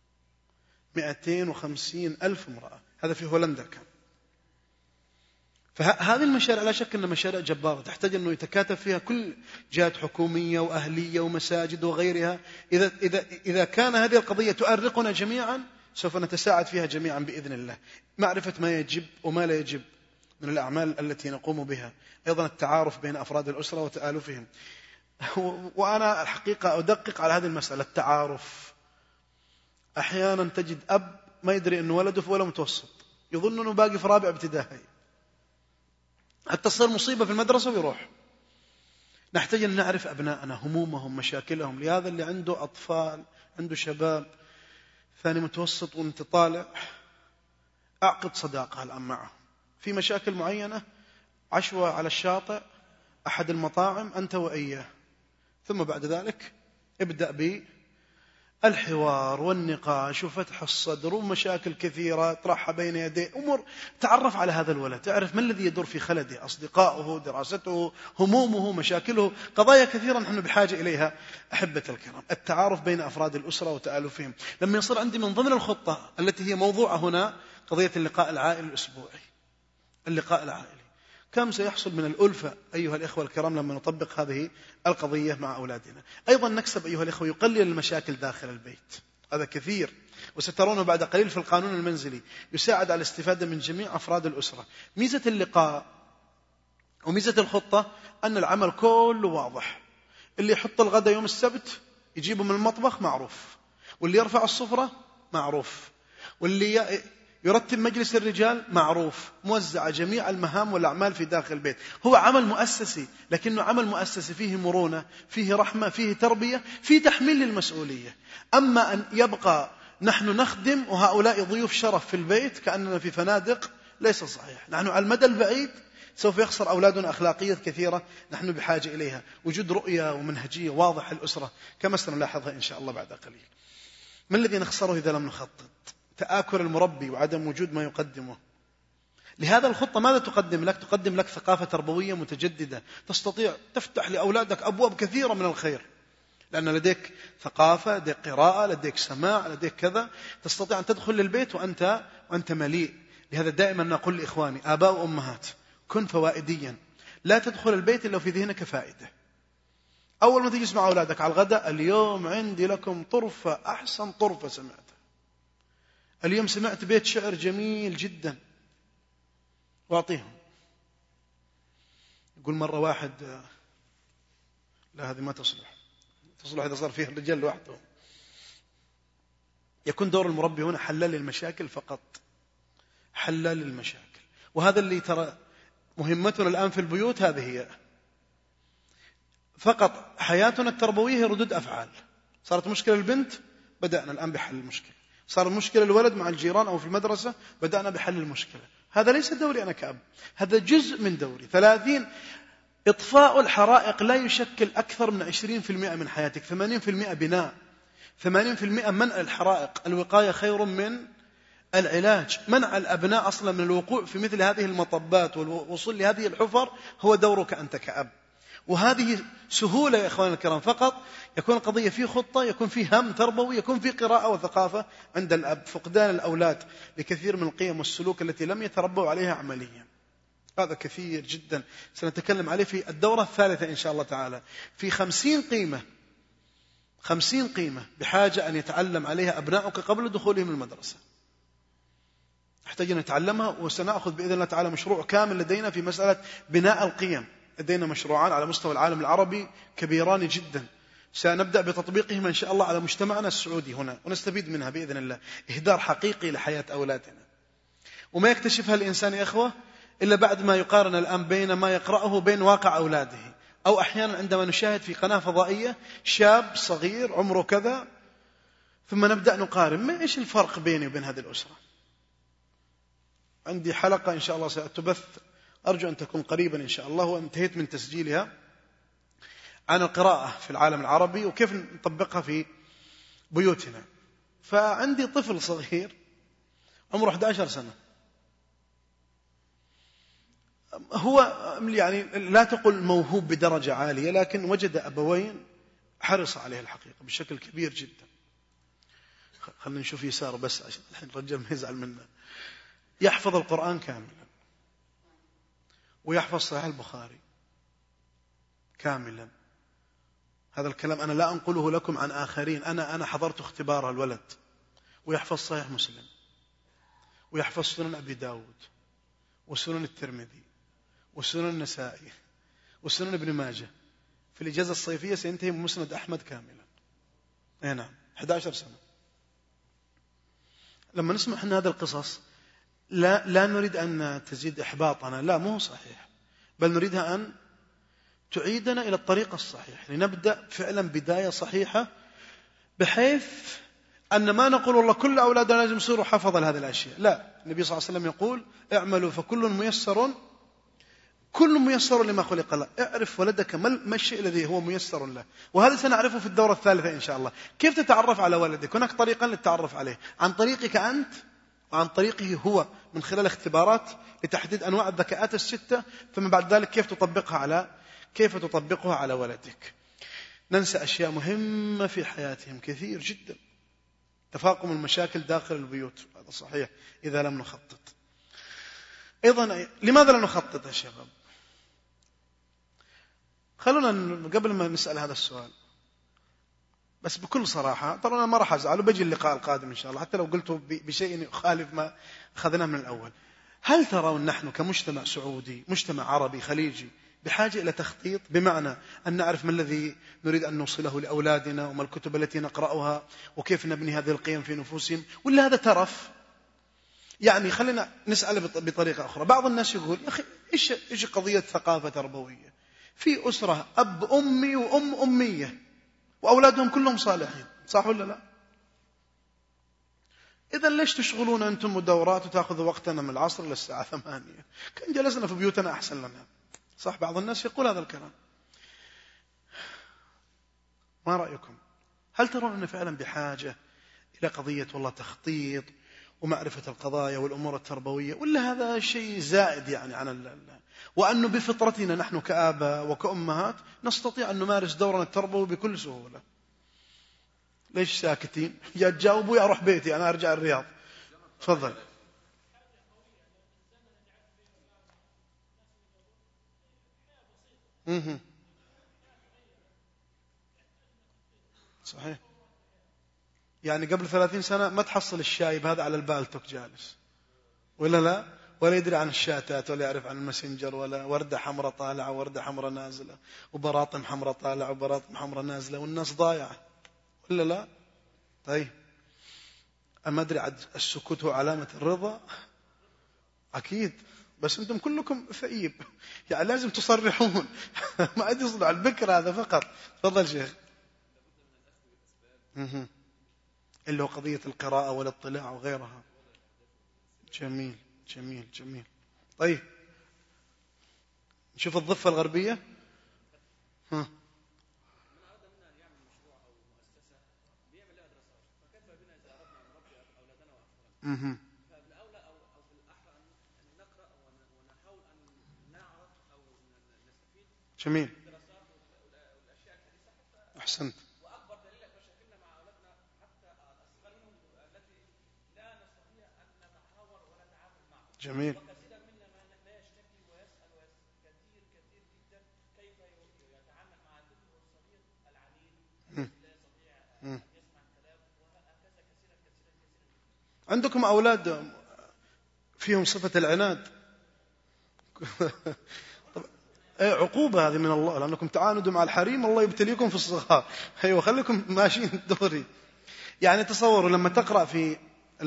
A: 250,000 امرأة، هذا في هولندا كان. فهذه المشاريع لا شك أنها مشاريع جبارة تحتاج أنه يتكاتف فيها كل جهات حكومية وأهلية ومساجد وغيرها. إذا كان هذه القضية تؤرقنا جميعا سوف نتساعد فيها جميعا بإذن الله. معرفة ما يجب وما لا يجب من الأعمال التي نقوم بها، أيضا التعارف بين أفراد الأسرة وتآلفهم. وأنا الحقيقة أدقق على هذه المسألة التعارف. أحيانا تجد أب ما يدري أنه ولده في ولا متوسط، يظن أنه باقي في رابع ابتدائي، حتى تصير مصيبة في المدرسة ويروح. نحتاج أن نعرف أبناءنا همومهم مشاكلهم. لهذا اللي عنده أطفال عنده شباب ثاني متوسط وانت طالع، أعقد صداقة الآن معه في مشاكل معينة، عشوة على الشاطئ أحد المطاعم أنت وإياه، ثم بعد ذلك ابدأ بالحوار والنقاش وفتح الصدر ومشاكل كثيرة طرحها بين يديه أمور. تعرف على هذا الولد، تعرف ما الذي يدور في خلده، أصدقائه، دراسته، همومه، مشاكله، قضايا كثيرة نحن بحاجة إليها. أحبة الكرام، التعارف بين أفراد الأسرة وتآلفهم. لما يصير عندي من ضمن الخطة التي هي موضوع هنا قضية اللقاء العائلي الأسبوعي، اللقاء العائلي، كم سيحصل من الألفة أيها الإخوة الكرام لما نطبق هذه القضية مع أولادنا. أيضا نكسب أيها الإخوة يقلل المشاكل داخل البيت، هذا كثير وسترونه بعد قليل في القانون المنزلي، يساعد على الاستفادة من جميع أفراد الأسرة. ميزة اللقاء وميزة الخطة أن العمل كله واضح. اللي يحط الغداء يوم السبت يجيبه من المطبخ معروف، واللي يرفع الصفرة معروف، واللي يرتب مجلس الرجال معروف، موزع جميع المهام والأعمال في داخل البيت. هو عمل مؤسسي، لكنه عمل مؤسسي فيه مرونة، فيه رحمة، فيه تربية، فيه تحميل للمسؤولية. أما أن يبقى نحن نخدم وهؤلاء ضيوف شرف في البيت كأننا في فنادق، ليس صحيح. نحن على المدى البعيد سوف يخسر أولادنا أخلاقيات كثيرة نحن بحاجة إليها. وجود رؤية ومنهجية واضحة الأسرة كما سنلاحظها إن شاء الله بعد قليل. ما الذي نخسره إذا لم نخطط؟ تآكل المربي وعدم وجود ما يقدمه. لهذا الخطة ماذا تقدم لك؟ تقدم لك ثقافة تربوية متجددة، تستطيع تفتح لأولادك أبواب كثيرة من الخير، لأن لديك ثقافة، لديك قراءة، لديك سماع، لديك كذا، تستطيع أن تدخل للبيت وأنت مليء. لهذا دائما نقول لإخواني آباء وأمهات، كن فوائديا، لا تدخل البيت إلا في ذهنك فائدة. أول ما تجلس مع أولادك على الغداء، اليوم عندي لكم طرفة، أحسن طرفة سمعتها اليوم، سمعت بيت شعر جميل جدا، واعطيهم. يقول مرة واحد، لا هذه ما تصلح إذا صار فيها الرجال لوحدهم. يكون دور المربي هنا حلال للمشاكل فقط، حلال للمشاكل. وهذا اللي ترى مهمتنا الآن في البيوت، هذه هي فقط حياتنا التربوية، هي ردود أفعال. صارت مشكلة البنت، بدأنا الآن بحل المشكلة. صار المشكلة الولد مع الجيران أو في المدرسة، بدأنا بحل المشكلة. هذا ليس دوري أنا كأب، هذا جزء من دوري. 30 إطفاء الحرائق لا يشكل أكثر من 20% من حياتك، 80% بناء، 80% منع الحرائق. الوقاية خير من العلاج. منع الأبناء أصلا من الوقوع في مثل هذه المطبات والوصول لهذه الحفر هو دورك أنت كأب. وهذه سهولة يا إخواني الكرام، فقط يكون القضية في خطة، يكون في هم تربوي، يكون في قراءة وثقافة عند الأب. فقدان الأولاد لكثير من القيم والسلوك التي لم يتربوا عليها عمليا، هذا كثير جدا، سنتكلم عليه في الدورة الثالثة إن شاء الله تعالى. في 50 قيمة بحاجة أن يتعلم عليها أبنائك قبل دخولهم المدرسة، نحتاج أن نتعلمها. وسنأخذ بإذن الله تعالى مشروع كامل لدينا في مسألة بناء القيم. لدينا مشروعان على مستوى العالم العربي كبيران جدا، سنبدأ بتطبيقهما إن شاء الله على مجتمعنا السعودي هنا، ونستفيد منها بإذن الله. إهدار حقيقي لحياة أولادنا، وما يكتشفها الإنسان يا إخوة إلا بعد ما يقارن الآن بين ما يقرأه بين واقع أولاده. أو أحيانا عندما نشاهد في قناة فضائية شاب صغير عمره كذا، ثم نبدأ نقارن ما إيش الفرق بيني وبين هذه الأسرة. عندي حلقة إن شاء الله ستبث، أرجو أن تكون قريبا إن شاء الله، وانتهيت من تسجيلها، عن القراءة في العالم العربي وكيف نطبقها في بيوتنا. فعندي طفل صغير عمره 11 سنة، هو يعني لا تقل موهوب بدرجة عالية، لكن وجد أبوين حرص عليه الحقيقة بشكل كبير جدا. خلينا نشوف يساره بس عشان الحين الرجال ما يزعل منا. يحفظ القرآن كاملا، ويحفظ صحيح البخاري كاملا. هذا الكلام أنا لا أنقله لكم عن آخرين، أنا حضرت اختبار الولد. ويحفظ صحيح مسلم، ويحفظ سنن أبي داود، وسنن الترمذي، وسنن النسائي، وسنن ابن ماجه. في الإجازة الصيفية سينتهي بمسند أحمد كاملا. نعم 11 سنة. لما نسمع أن هذا القصص لا نريد أن تزيد إحباطنا، لا مو صحيح، بل نريدها أن تعيدنا إلى الطريق الصحيح، لنبدأ فعلا بداية صحيحة، بحيث أن ما نقول والله كل أولادنا لازم يصيروا حفظ لهذه الأشياء. لا، النبي صلى الله عليه وسلم يقول اعملوا فكل ميسر لما خلق له. اعرف ولدك ما الشيء الذي هو ميسر له، وهذا سنعرفه في الدورة الثالثة إن شاء الله. كيف تتعرف على ولدك؟ هناك طريقا للتعرف عليه، عن طريقك أنت وعن طريقه هو، من خلال اختبارات لتحديد أنواع الذكاءات الستة، ثم بعد ذلك كيف تطبقها على ولدك. ننسى أشياء مهمة في حياتهم كثير جدا. تفاقم المشاكل داخل البيوت، هذا صحيح إذا لم نخطط. أيضا لماذا لا نخطط يا شباب؟ خلونا قبل ما نسأل هذا السؤال بس بكل صراحة، ترى أنا ما راح أزعل وبجي اللقاء القادم إن شاء الله حتى لو قلت بشيء يخالف ما أخذناه من الأول. هل ترون نحن كمجتمع سعودي، مجتمع عربي خليجي، بحاجة إلى تخطيط؟ بمعنى أن نعرف ما الذي نريد أن نوصله لأولادنا، وما الكتب التي نقرأها، وكيف نبني هذه القيم في نفوسهم، ولا هذا ترف؟ يعني خلينا نسأل بطريقة أخرى. بعض الناس يقول يا أخي إيش قضية ثقافة تربوية؟ في أسرة أب أمي وأم أمية وأولادهم كلهم صالحين، صح ولا لا؟ إذا ليش تشغلون أنتم دورات وتأخذوا وقتنا من العصر للساعة 8؟ كان جلسنا في بيوتنا أحسن لنا. صح، بعض الناس يقول هذا الكلام. ما رأيكم؟ هل ترون أن فعلا بحاجة إلى قضية والله تخطيط ومعرفة القضايا والأمور التربوية، ولا هذا شيء زائد يعني عن وأنه بفطرتنا نحن كآباء وكأمهات نستطيع أن نمارس دورنا التربوي بكل سهولة؟ ليش ساكتين؟ يا تجاوبوا يا أروح بيتي، أنا أرجع الرياض. تفضل. صحيح. يعني قبل 30 سنة ما تحصل الشايب هذا على البالتوك جالس، ولا لا؟ ولا يدري عن الشاتات، ولا يعرف عن الماسنجر، ولا وردة حمراء طالعة وردة حمراء نازلة، وبراطم حمراء طالعة وبراطم حمراء نازلة، والناس ضايعة، ولا لا؟ طيب أما أدري عد السكوت هو علامة الرضا؟ أكيد، بس أنتم كلكم ثئيب، يعني لازم تصرحون. ما عاد يصلح البكر هذا فقط. تفضل شيخ. اللي هو قضية القراءة والاطلاع وغيرها. جميل جميل جميل. طيب نشوف الضفة الغربية. جميل، أحسنت. جميل. عندكم أولاد فيهم صفة العناد؟ عقوبة هذه من الله، لأنكم تعاندوا مع الحريم الله يبتليكم في الصغار. أيوة، خليكم ماشيين دوري. يعني تصوروا لما تقرأ في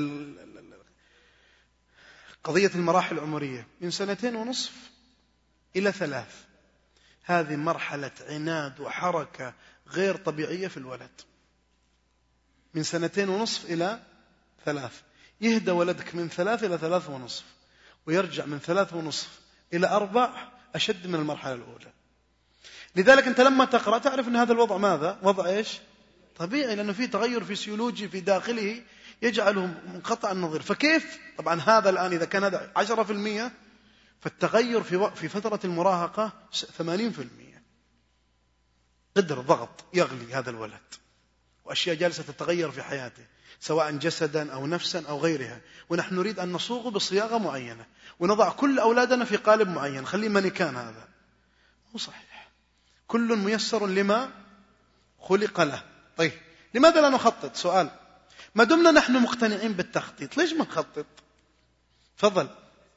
A: قضية المراحل العمرية من 2.5 إلى 3، هذه مرحلة عناد وحركة غير طبيعية في الولد. من 2.5 إلى 3 يهدى ولدك، من 3 إلى 3.5، ويرجع من 3.5 إلى 4 أشد من المرحلة الأولى. لذلك أنت لما تقرأ تعرف أن هذا الوضع ماذا؟ وضع إيش؟ طبيعي، لأنه فيه تغير فيسيولوجي في داخله يجعله منقطع النظير. فكيف؟ طبعا هذا الآن إذا كان هذا 10%، فالتغير في فترة المراهقة 80%. قدر ضغط يغلي هذا الولد، وأشياء جالسة تتغير في حياته. سواء جسدا أو نفسا أو غيرها، ونحن نريد أن نصوغ بصياغة معينة ونضع كل أولادنا في قالب معين، خليه مانيكان، هذا مو صحيح. كل ميسر لما خلق له. طيب لماذا لا نخطط؟ سؤال. ما دمنا نحن مقتنعين بالتخطيط ليش ما نخطط؟ تفضل.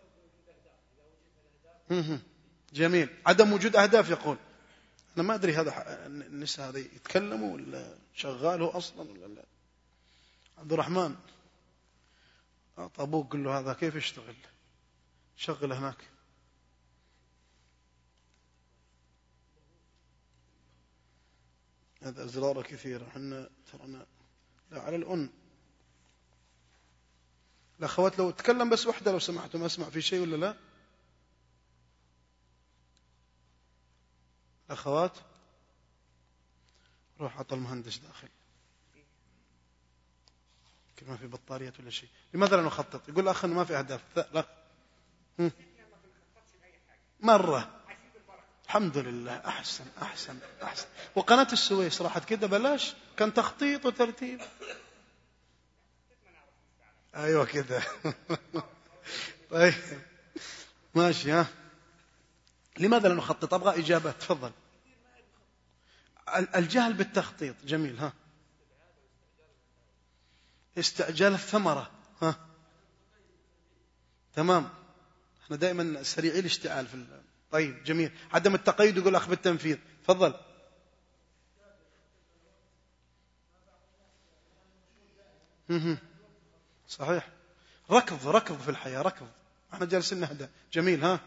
A: جميل. عدم وجود أهداف يقول. أنا ما أدري هذا النساء هذا يتكلموا ولا شغاله أصلا ولا لا. عبد الرحمن أبوك قل له هذا كيف يشتغل، شغله هناك. هذا أزرار كثيرة، حنا ترى لا على الأن. الأخوات لو تكلم بس وحدة لو سمحتوا، ما أسمع في شيء ولا لا؟ الأخوات روح عطى المهندس داخل، ما في بطارية ولا شيء. لماذا لا نخطط؟ يقول أخ ما في أهداف. لا مرة. الحمد لله. أحسن أحسن أحسن. وقناة السويس راحت كده بلاش، كان تخطيط وترتيب. أيوة كده. طيب ماشي. ها لماذا لا نخطط؟ أبغى إجابات. تفضل. الجهل بالتخطيط. جميل. ها استعجال الثمرة. ها تمام. احنا دائما سريعي الاشتعال في طيب جميل. عدم التقيد يقول أخ بالتنفيذ. تفضل. صحيح. ركض في الحياة، ركض. احنا جالسين نهدى. جميل. ها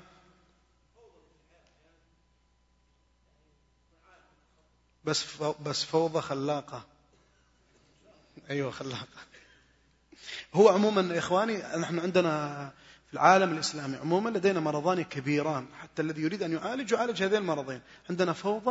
A: بس فوضى خلاقة. أيوة خلاقة. هو عموما يا إخواني نحن عندنا في العالم الإسلامي عموما لدينا مرضان كبيران، حتى الذي يريد أن يعالج هذين المرضين. عندنا فوضى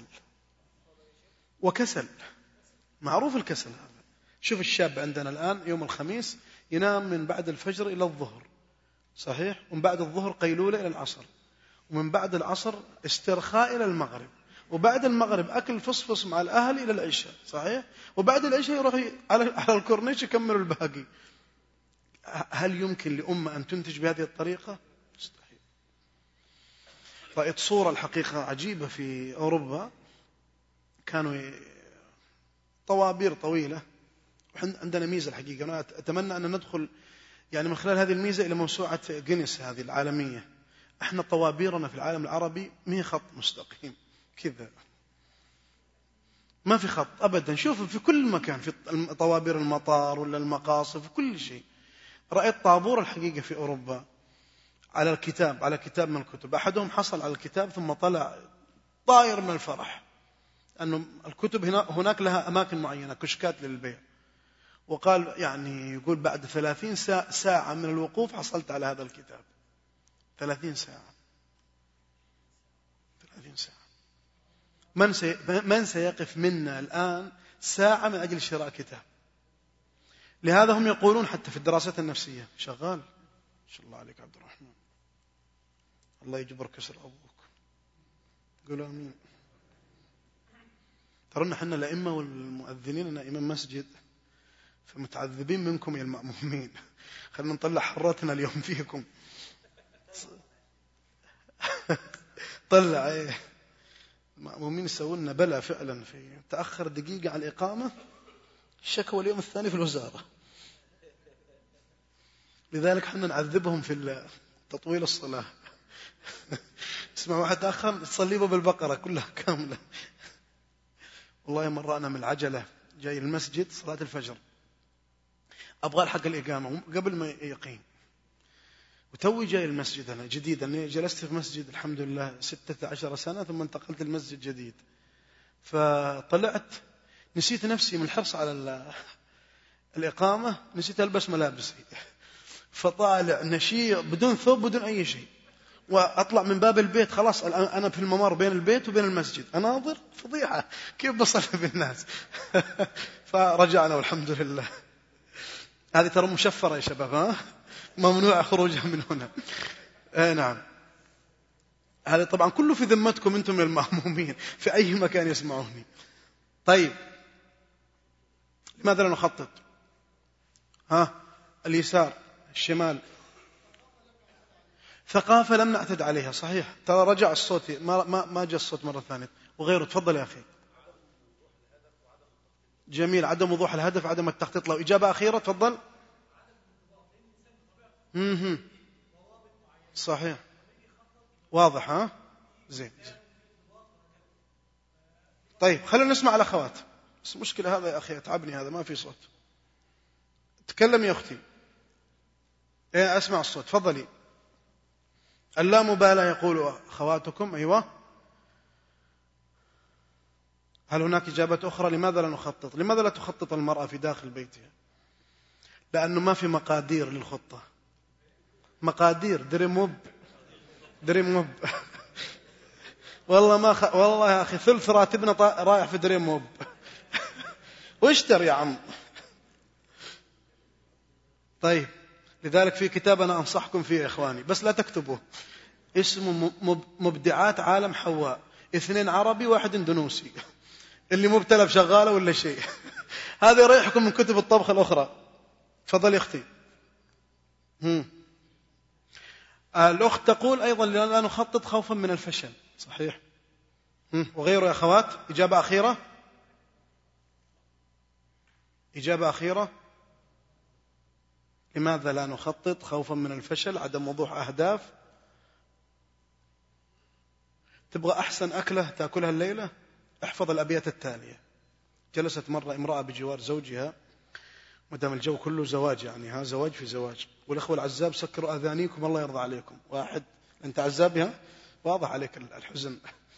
A: وكسل. معروف الكسل هذا. شوف الشاب عندنا الآن يوم الخميس ينام من بعد الفجر إلى الظهر، صحيح، ومن بعد الظهر قيلولة إلى العصر، ومن بعد العصر استرخاء إلى المغرب، وبعد المغرب أكل فصفص مع الأهل إلى العشاء، صحيح، وبعد العشاء يروح على الكورنيش يكمل الباقي. هل يمكن لأمة أن تنتج بهذه الطريقة؟ مستحيل. رأيت صورة الحقيقة عجيبة في أوروبا، كانوا طوابير طويلة. عندنا ميزة الحقيقة، أنا أتمنى أن ندخل يعني من خلال هذه الميزة إلى موسوعة جينيس هذه العالمية. احنا طوابيرنا في العالم العربي ما خط مستقيم كذا، ما في خط أبدا. شوف في كل مكان، في طوابير المطار ولا المقاصف، في كل شيء. رأيت طابور الحقيقة في أوروبا على كتاب من الكتب. أحدهم حصل على الكتاب ثم طلع طائر من الفرح أنه الكتب هناك لها أماكن معينة، كشكات للبيع، وقال يعني يقول بعد 30 ساعة من الوقوف حصلت على هذا الكتاب. 30 ساعة. من سيقف منا الآن ساعة من أجل شراء كتاب؟ لهذا هم يقولون حتى في الدراسات النفسية شغال. ما شاء الله عليك عبد الرحمن، الله يجبر كسر أبوك. قولوا آمين. ترون حنا الأئمة والمؤذنين، أنا إمام مسجد، فمتعذبين منكم يا المأمومين. خلنا نطلع حراتنا اليوم فيكم. طلع ايه المأمومين يسوون لنا بلا فعلا، في تأخر دقيقة على الإقامة شكوى اليوم الثاني في الوزارة. لذلك حنا نعذبهم في تطويل الصلاة. اسمع واحد تأخر تصليبه بالبقرة كلها كاملة. والله مرة أنا من العجلة جاي المسجد صلاة الفجر، أبغى الحق الإقامة قبل ما يقيم، وتوي جاي المسجد أنا جديد. أنا جلست في مسجد الحمد لله 16 سنة، ثم انتقلت المسجد جديد. فطلعت نسيت نفسي من الحرص على الإقامة، نسيت ألبس ملابسي، فطالع نشيع بدون ثوب بدون أي شيء، وأطلع من باب البيت خلاص أنا في الممر بين البيت وبين المسجد، أناظر فضيحة كيف بصل بالناس. فرجعنا والحمد لله. هذه ترى مشفرة يا شباب، ها؟ ممنوع خروجها من هنا. نعم. هذا طبعا كله في ذمتكم أنتم المأمومين في أي مكان يسمعوني. طيب لماذا لا نخطط؟ اليسار، الشمال. ثقافة لم نعتد عليها، صحيح. ترى رجع الصوت، ما جاء الصوت مرة ثانية. وغيره، تفضل يا أخي. جميل. عدم وضوح الهدف، عدم التخطيط له. إجابة أخيرة، تفضل. صحيح، واضح. زين. طيب خلونا نسمع الأخوات. بس مشكلة هذا يا أخي، أتعبني هذا، ما في صوت. تكلم يا أختي. أسمع الصوت، تفضلي. اللامبالاة يقول أخواتكم. أيوة. هل هناك إجابة أخرى؟ لماذا لا نخطط؟ لماذا لا تخطط المرأة في داخل بيتها؟ لأنه ما في مقادير للخطة. مقادير دريم موب والله يا أخي ثلث راتبنا رايح في دريم موب. واشتر يا عم. طيب، لذلك في كتاب أنا أنصحكم فيه يا إخواني، بس لا تكتبوه، اسمه مبدعات عالم حواء. 2 عربي 1 اندونوسي، اللي مبتلى بشغالة ولا شيء. هذا يريحكم من كتب الطبخ الأخرى. تفضل يا أختي. الأخت تقول أيضا لا نخطط خوفا من الفشل. صحيح. وغيره يا أخوات. إجابة أخيرة. إجابة أخيرة. لماذا لا نخطط خوفا من الفشل؟ عدم وضوح أهداف. تبغى أحسن أكلة تأكلها الليلة؟ احفظ الأبيات التالية. جلست مرة امرأة بجوار زوجها، مدام الجو كله زواج، يعني زواج في زواج. والأخوة العزاب سكروا أذانيكم الله يرضى عليكم. 1 أنت عزاب، واضح عليك الحزن.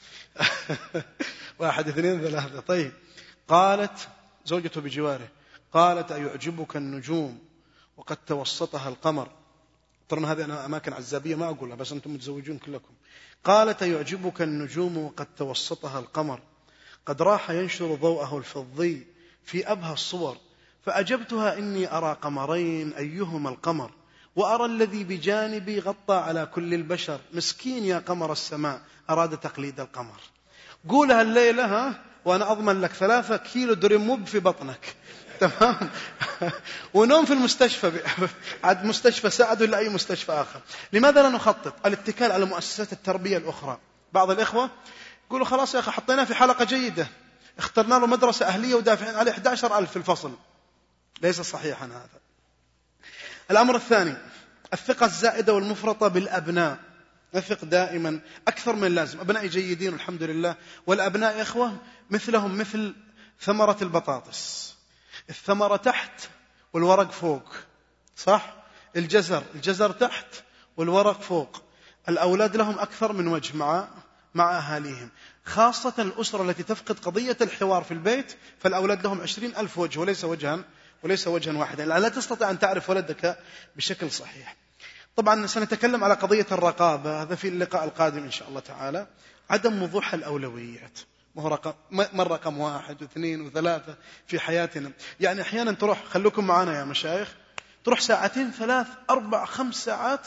A: 1 2 3. طيب، قالت زوجته بجواره، قالت أيعجبك النجوم وقد توسطها القمر. طبعا هذه أنا أماكن عزابية ما أقولها، بس أنتم متزوجون كلكم. قالت أيعجبك النجوم وقد توسطها القمر، قد راح ينشر ضوءه الفضي في أبهى الصور. فأجبتها إني أرى قمرين أيهما القمر، وأرى الذي بجانبي غطى على كل البشر. مسكين يا قمر السماء أراد تقليد القمر. قولها الليلة وأنا أضمن لك 3 كيلو دريموب في بطنك. تمام. ونوم في المستشفى، عاد مستشفى سعد ولا أي مستشفى آخر. لماذا لا نخطط؟ الاتكال على مؤسسات التربية الأخرى. بعض الإخوة يقولوا خلاص يا أخي حطيناه في حلقة جيدة، اخترنا له مدرسة أهلية ودافعين عليه 11,000 في الفصل. ليس صحيحا هذا. الأمر الثاني، الثقة الزائدة والمفرطة بالأبناء. نثق دائما أكثر من اللازم. أبنائي جيدين الحمد لله، والأبناء يا إخوة مثلهم مثل ثمرة البطاطس، الثمرة تحت والورق فوق. صح؟ الجزر تحت والورق فوق. الأولاد لهم أكثر من وجه مع أهاليهم، خاصة الأسرة التي تفقد قضية الحوار في البيت، فالأولاد لهم 20,000 وجه وليس وجها واحدا. لا تستطيع أن تعرف ولدك بشكل صحيح. طبعا سنتكلم على قضية الرقابة، هذا في اللقاء القادم إن شاء الله تعالى. عدم وضوح الأولويات، من رقم 1 و2 و3 في حياتنا. يعني أحيانا تروح، خلوكم معنا يا مشايخ، تروح 2 3 4 5 ساعات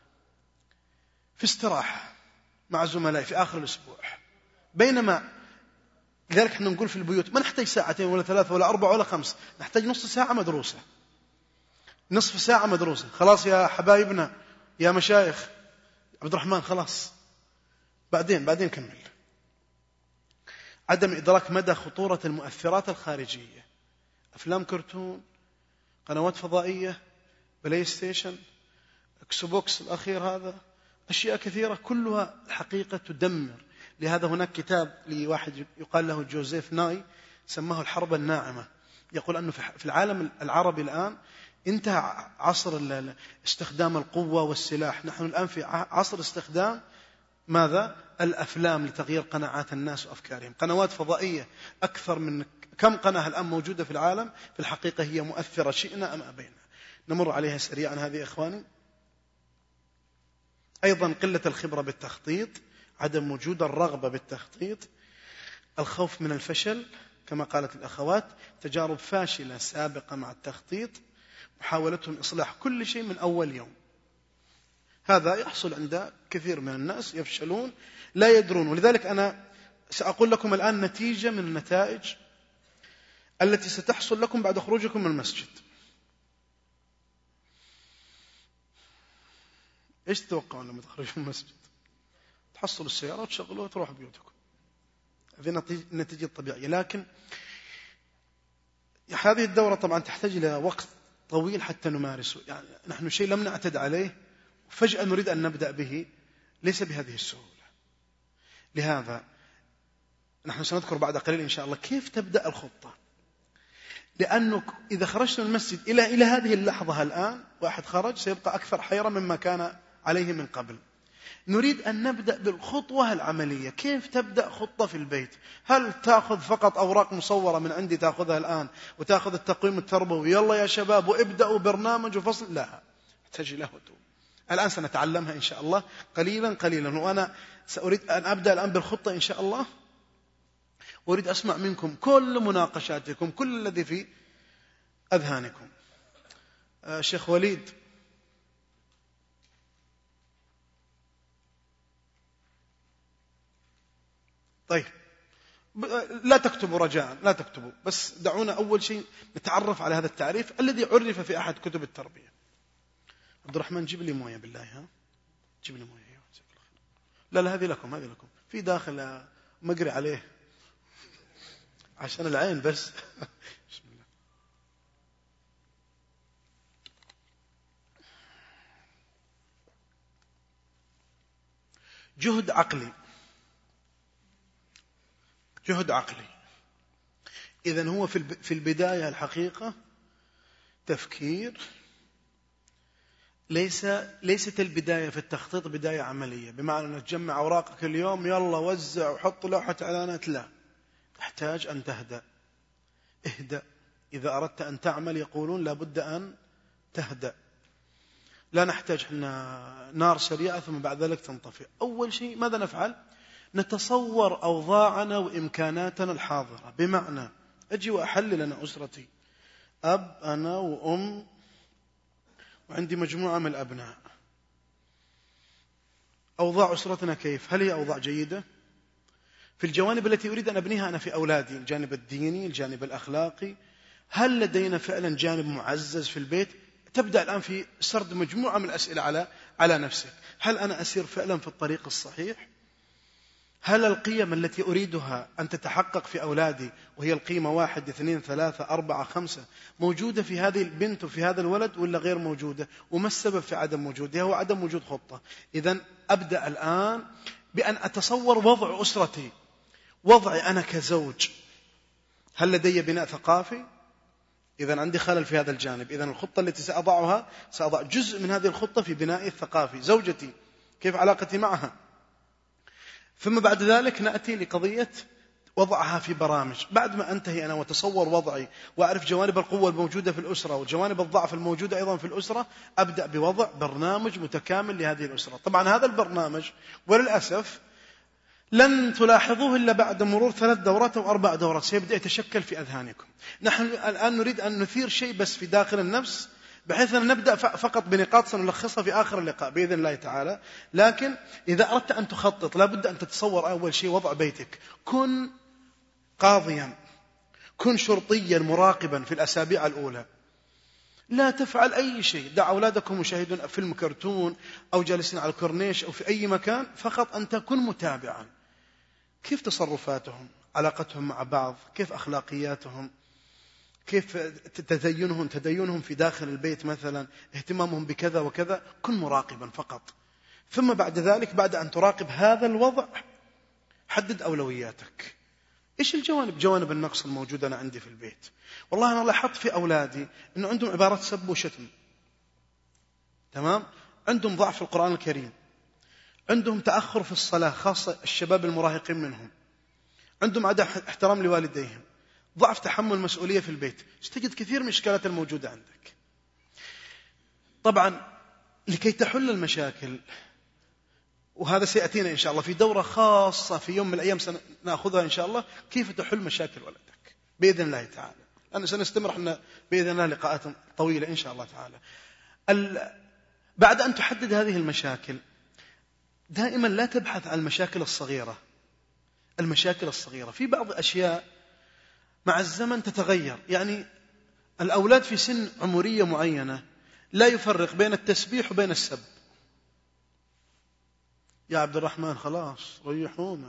A: في استراحة مع زملائي في آخر الأسبوع، بينما لذلك احنا نقول في البيوت ما نحتاج 2 ولا 3 ولا 4 ولا 5، نحتاج نصف ساعة مدروسة، نصف ساعة مدروسة. خلاص يا حبايبنا يا مشايخ. عبد الرحمن خلاص، بعدين كمل. عدم إدراك مدى خطورة المؤثرات الخارجية، أفلام كرتون، قنوات فضائية، بلاي ستيشن، اكس بوكس الأخير هذا، أشياء كثيرة كلها الحقيقة تدمر. لهذا هناك كتاب لواحد يقال له جوزيف ناي سماه الحرب الناعمة. يقول أنه في العالم العربي الآن انتهى عصر استخدام القوة والسلاح. نحن الآن في عصر استخدام ماذا؟ الأفلام لتغيير قناعات الناس وأفكارهم. قنوات فضائية أكثر من كم قناة الآن موجودة في العالم، في الحقيقة هي مؤثرة شئنا أم أبينا. نمر عليها سريعا هذه إخواني. أيضا قلة الخبرة بالتخطيط، عدم وجود الرغبة بالتخطيط، الخوف من الفشل كما قالت الأخوات، تجارب فاشلة سابقة مع التخطيط، محاولتهم إصلاح كل شيء من أول يوم. هذا يحصل عند كثير من الناس، يفشلون لا يدرون. ولذلك أنا سأقول لكم الآن نتيجة من النتائج التي ستحصل لكم بعد خروجكم من المسجد. إيش تتوقعون لما تخرجوا من المسجد؟ تحصلوا السيارة وتشغلوها وتروح بيوتكم. هذه النتيجة الطبيعية. لكن هذه الدورة طبعا تحتاج إلى وقت طويل حتى نمارسه. يعني نحن شيء لم نعتد عليه وفجأة نريد أن نبدأ به، ليس بهذه السهولة. لهذا نحن سنذكر بعد قليل إن شاء الله كيف تبدأ الخطة. لأنه إذا خرجت من المسجد إلى هذه اللحظة الآن، واحد خرج سيبقى أكثر حيرة مما كان عليه من قبل. نريد أن نبدأ بالخطوة العملية. كيف تبدأ خطة في البيت؟ هل تأخذ فقط أوراق مصورة من عندي تأخذها الآن وتأخذ التقويم التربوي يلا يا شباب وابدأوا برنامج وفصل؟ لا، تحتاج له وقت. الآن سنتعلمها إن شاء الله قليلا قليلا. وأنا سأريد أن أبدأ الآن بالخطة إن شاء الله، وأريد أسمع منكم كل مناقشاتكم، كل الذي في أذهانكم. شيخ وليد، طيب لا تكتبوا رجاء، لا تكتبوا، بس دعونا أول شيء نتعرف على هذا التعريف الذي عرف في أحد كتب التربية. عبد الرحمن جيب لي موية بالله، ها جيب لي موية. لا هذه لكم، هذه لكم في داخل مقري عليه عشان العين بس. بسم الله. جهد عقلي، جهد عقلي. إذن هو في البداية الحقيقة تفكير، ليست البداية في التخطيط بداية عملية، بمعنى أن تجمع أوراقك اليوم يلا وزع وحط لوحة إعلانات. لا، تحتاج أن تهدأ. اهدأ. إذا أردت أن تعمل يقولون لابد أن تهدأ. لا نحتاج نار سريعة ثم بعد ذلك تنطفئ. أول شيء ماذا نفعل؟ نتصور أوضاعنا وإمكاناتنا الحاضرة، بمعنى أجي وأحلل أنا أسرتي، أب أنا وأم وعندي مجموعة من الأبناء. أوضاع أسرتنا كيف؟ هل هي أوضاع جيدة؟ في الجوانب التي أريد أن أبنيها أنا في أولادي، الجانب الديني، الجانب الأخلاقي، هل لدينا فعلا جانب معزز في البيت؟ تبدأ الآن في سرد مجموعة من الأسئلة على نفسك. هل أنا أسير فعلا في الطريق الصحيح؟ هل القيم التي أريدها أن تتحقق في أولادي، وهي القيمة 1 2 3 4 5 موجودة في هذه البنت وفي هذا الولد ولا غير موجودة؟ وما السبب في عدم وجودها؟ هو عدم وجود خطة. إذن أبدأ الآن بأن أتصور وضع أسرتي، وضعي أنا كزوج. هل لدي بناء ثقافي؟ إذن عندي خلل في هذا الجانب. إذن الخطة التي سأضع جزء من هذه الخطة في بنائي الثقافي. زوجتي كيف علاقتي معها؟ ثم بعد ذلك نأتي لقضية وضعها في برامج. بعد ما أنتهي أنا وتصور وضعي وأعرف جوانب القوة الموجودة في الأسرة وجوانب الضعف الموجودة أيضا في الأسرة، أبدأ بوضع برنامج متكامل لهذه الأسرة. طبعا هذا البرنامج وللأسف لن تلاحظوه إلا بعد مرور 3 دورات أو 4 دورات سيبدأ يتشكل في أذهانكم. نحن الآن نريد أن نثير شيء بس في داخل النفس، بحيث أن نبدأ فقط بنقاط سنلخصها في آخر اللقاء بإذن الله تعالى. لكن إذا أردت أن تخطط لابد أن تتصور أول شيء وضع بيتك. كن قاضيا، كن شرطيا مراقبا في الأسابيع الأولى. لا تفعل أي شيء، دع أولادكم يشاهدون فيلم كرتون أو جالسين على الكورنيش أو في أي مكان، فقط أن تكون متابعا. كيف تصرفاتهم، علاقتهم مع بعض، كيف أخلاقياتهم، كيف تدينهم في داخل البيت مثلا، اهتمامهم بكذا وكذا. كن مراقبا فقط. ثم بعد ذلك، بعد أن تراقب هذا الوضع، حدد أولوياتك. إيش جوانب النقص الموجودة أنا عندي في البيت؟ والله أنا لاحظت في أولادي أنه عندهم عبارات سب وشتم، تمام؟ عندهم ضعف في القرآن الكريم، عندهم تأخر في الصلاة، خاصة الشباب المراهقين منهم، عندهم عدم احترام لوالديهم، ضعف تحمل مسؤولية في البيت. ستجد كثير من الإشكالات الموجودة عندك. طبعا لكي تحل المشاكل، وهذا سيأتينا إن شاء الله في دورة خاصة في يوم من الأيام سنأخذها إن شاء الله، كيف تحل مشاكل ولدك بإذن الله تعالى. لأن سنستمر احنا بإذن الله لقاءات طويلة إن شاء الله تعالى. بعد أن تحدد هذه المشاكل، دائما لا تبحث عن المشاكل الصغيرة. المشاكل الصغيرة في بعض أشياء مع الزمن تتغير. يعني الأولاد في سن عمرية معينة لا يفرق بين التسبيح وبين السب، يا عبد الرحمن خلاص ريحونا.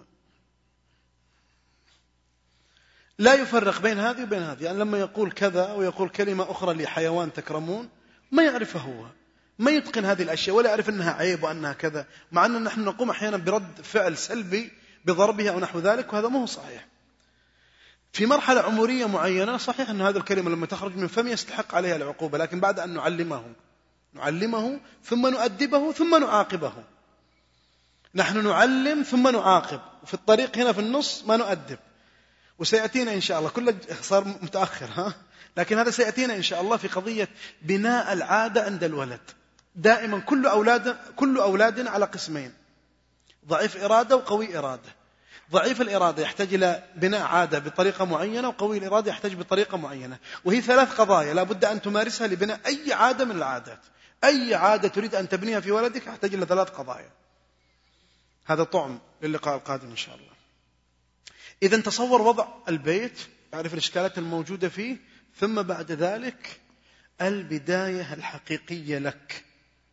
A: لا يفرق بين هذه وبين هذه. يعني لما يقول كذا ويقول كلمة أخرى لحيوان تكرمون ما يعرفه هو، ما يتقن هذه الأشياء ولا يعرف أنها عيب وأنها كذا، مع أننا نحن نقوم أحيانا برد فعل سلبي بضربها أو نحو ذلك، وهذا مو صحيح. في مرحلة عمرية معينة صحيح أن هذه الكلمة لما تخرج من فم يستحق عليها العقوبة، لكن بعد أن نعلمه ثم نؤدبه ثم نعاقبه. نحن نعلم ثم نعاقب، وفي الطريق هنا في النص ما نؤدب. وسيأتينا إن شاء الله، كله صار متأخر لكن هذا سيأتينا إن شاء الله في قضية بناء العادة عند الولد. دائما كل أولادنا على قسمين: ضعيف إرادة وقوي إرادة. ضعيف الإرادة يحتاج إلى بناء عادة بطريقة معينة، وقوي الإرادة يحتاج بطريقة معينة، وهي 3 قضايا لا بد أن تمارسها لبناء أي عادة من العادات. أي عادة تريد أن تبنيها في ولدك يحتاج إلى 3 قضايا. هذا طعم للقاء القادم إن شاء الله. إذن تصور وضع البيت، أعرف الإشكالات الموجودة فيه، ثم بعد ذلك البداية الحقيقية لك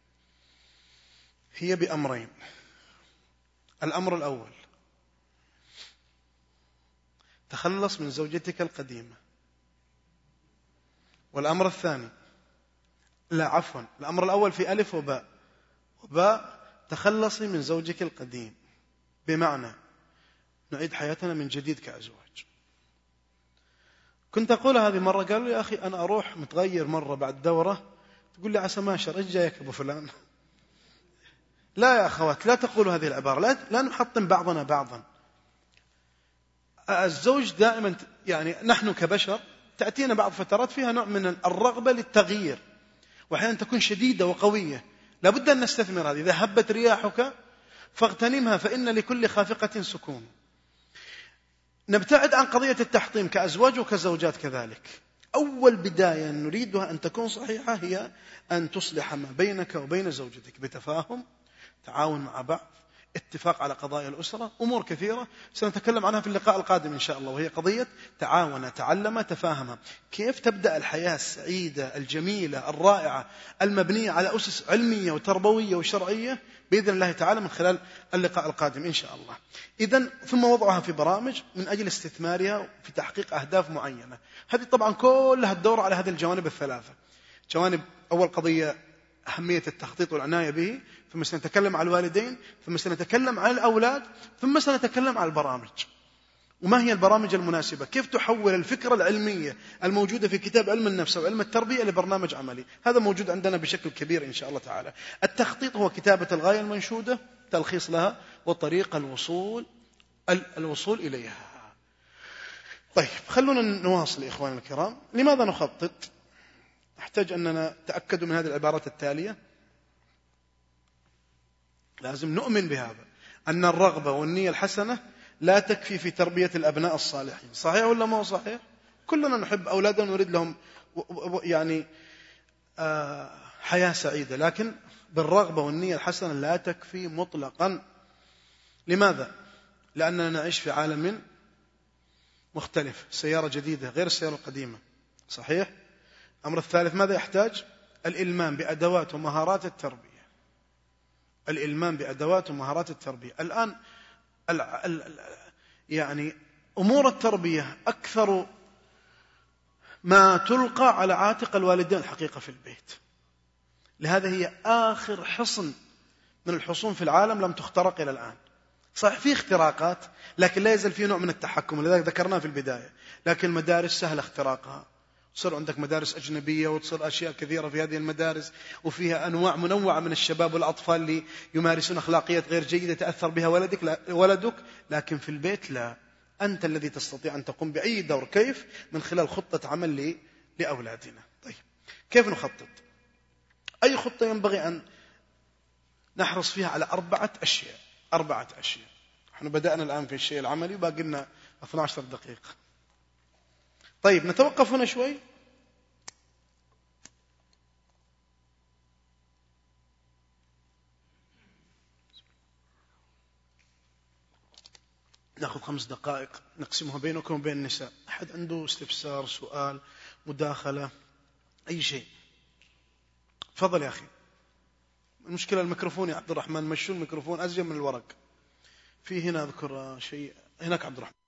A: هي بأمرين. الأمر الأول: تخلص من زوجتك القديمة. والأمر الثاني، الأمر الأول في ألف وباء: تخلصي من زوجك القديم، بمعنى نعيد حياتنا من جديد كأزواج. كنت أقول هذه مرة، قالوا يا أخي أنا أروح متغير مرة بعد دورة، تقول لي عسى ما شر إيش جايك أبو فلان. لا يا أخوات، لا تقولوا هذه العبارة، لا نحطم بعضنا بعضا. الزوج دائما يعني نحن كبشر تأتينا بعض فترات فيها نوع من الرغبة للتغيير، وأحيانا تكون شديدة وقوية، لابد أن نستثمر هذه. إذا هبت رياحك فاغتنمها، فإن لكل خافقة سكون. نبتعد عن قضية التحطيم كأزواج وكزوجات كذلك. أول بداية نريدها أن تكون صحيحة هي أن تصلح ما بينك وبين زوجتك بتفاهم، تعاون مع بعض، اتفاق على قضايا الأسرة، أمور كثيرة سنتكلم عنها في اللقاء القادم إن شاء الله، وهي قضية تعاون، تعلم، تفاهم. كيف تبدأ الحياة السعيدة الجميلة الرائعة المبنية على أسس علمية وتربوية وشرعية بإذن الله تعالى من خلال اللقاء القادم إن شاء الله. إذن ثم وضعها في برامج من أجل استثمارها في تحقيق أهداف معينة. هذه طبعا كلها الدور على هذه الجوانب الثلاثة. جوانب: أول قضية أهمية التخطيط والعناية به، ثم سنتكلم عن الوالدين، ثم سنتكلم عن الأولاد، ثم سنتكلم عن البرامج. وما هي البرامج المناسبة؟ كيف تحول الفكرة العلمية الموجودة في كتاب علم النفس وعلم التربية لبرنامج عملي؟ هذا موجود عندنا بشكل كبير إن شاء الله تعالى. التخطيط هو كتابة الغاية المنشودة، تلخيص لها، وطريق الوصول إليها. طيب خلونا نواصل إخواننا الكرام. لماذا نخطط؟ أحتاج أننا نتأكد من هذه العبارات التالية. لازم نؤمن بهذا، أن الرغبة والنية الحسنة لا تكفي في تربية الأبناء الصالحين. صحيح ولا ما هو صحيح؟ كلنا نحب أولادنا ونريد لهم يعني حياة سعيدة، لكن بالرغبة والنية الحسنة لا تكفي مطلقا. لماذا؟ لأننا نعيش في عالم مختلف، سيارة جديدة غير السيارة القديمة. صحيح؟ الأمر الثالث ماذا يحتاج؟ الإلمام بأدوات ومهارات التربية. الإلمام بأدوات ومهارات التربية. الآن يعني أمور التربية أكثر ما تلقى على عاتق الوالدين الحقيقة في البيت. لهذا هي آخر حصن من الحصون في العالم لم تخترق إلى الآن. صحيح في اختراقات، لكن لا يزال في نوع من التحكم، لذلك ذكرناه في البداية. لكن المدارس سهل اختراقها، تصير عندك مدارس أجنبية وتصير أشياء كثيرة في هذه المدارس، وفيها أنواع منوعة من الشباب والأطفال اللي يمارسون أخلاقيات غير جيدة تأثر بها ولدك. لكن في البيت لا، أنت الذي تستطيع أن تقوم بأي دور. كيف؟ من خلال خطة عمل لأولادنا. طيب كيف نخطط؟ أي خطة ينبغي أن نحرص فيها على 4 أشياء. 4 أشياء. نحن بدأنا الآن في الشيء العملي وباقي لنا 12 دقيقة. طيب نتوقف هنا شوي. نأخذ 5 دقائق نقسمها بينكم وبين النساء. أحد عنده استفسار، سؤال، مداخلة، أي شيء؟ تفضل يا أخي. المشكلة الميكروفون يا عبد الرحمن، مشوا الميكروفون أزين من الورق. في هنا أذكر شيء هناك عبد الرحمن.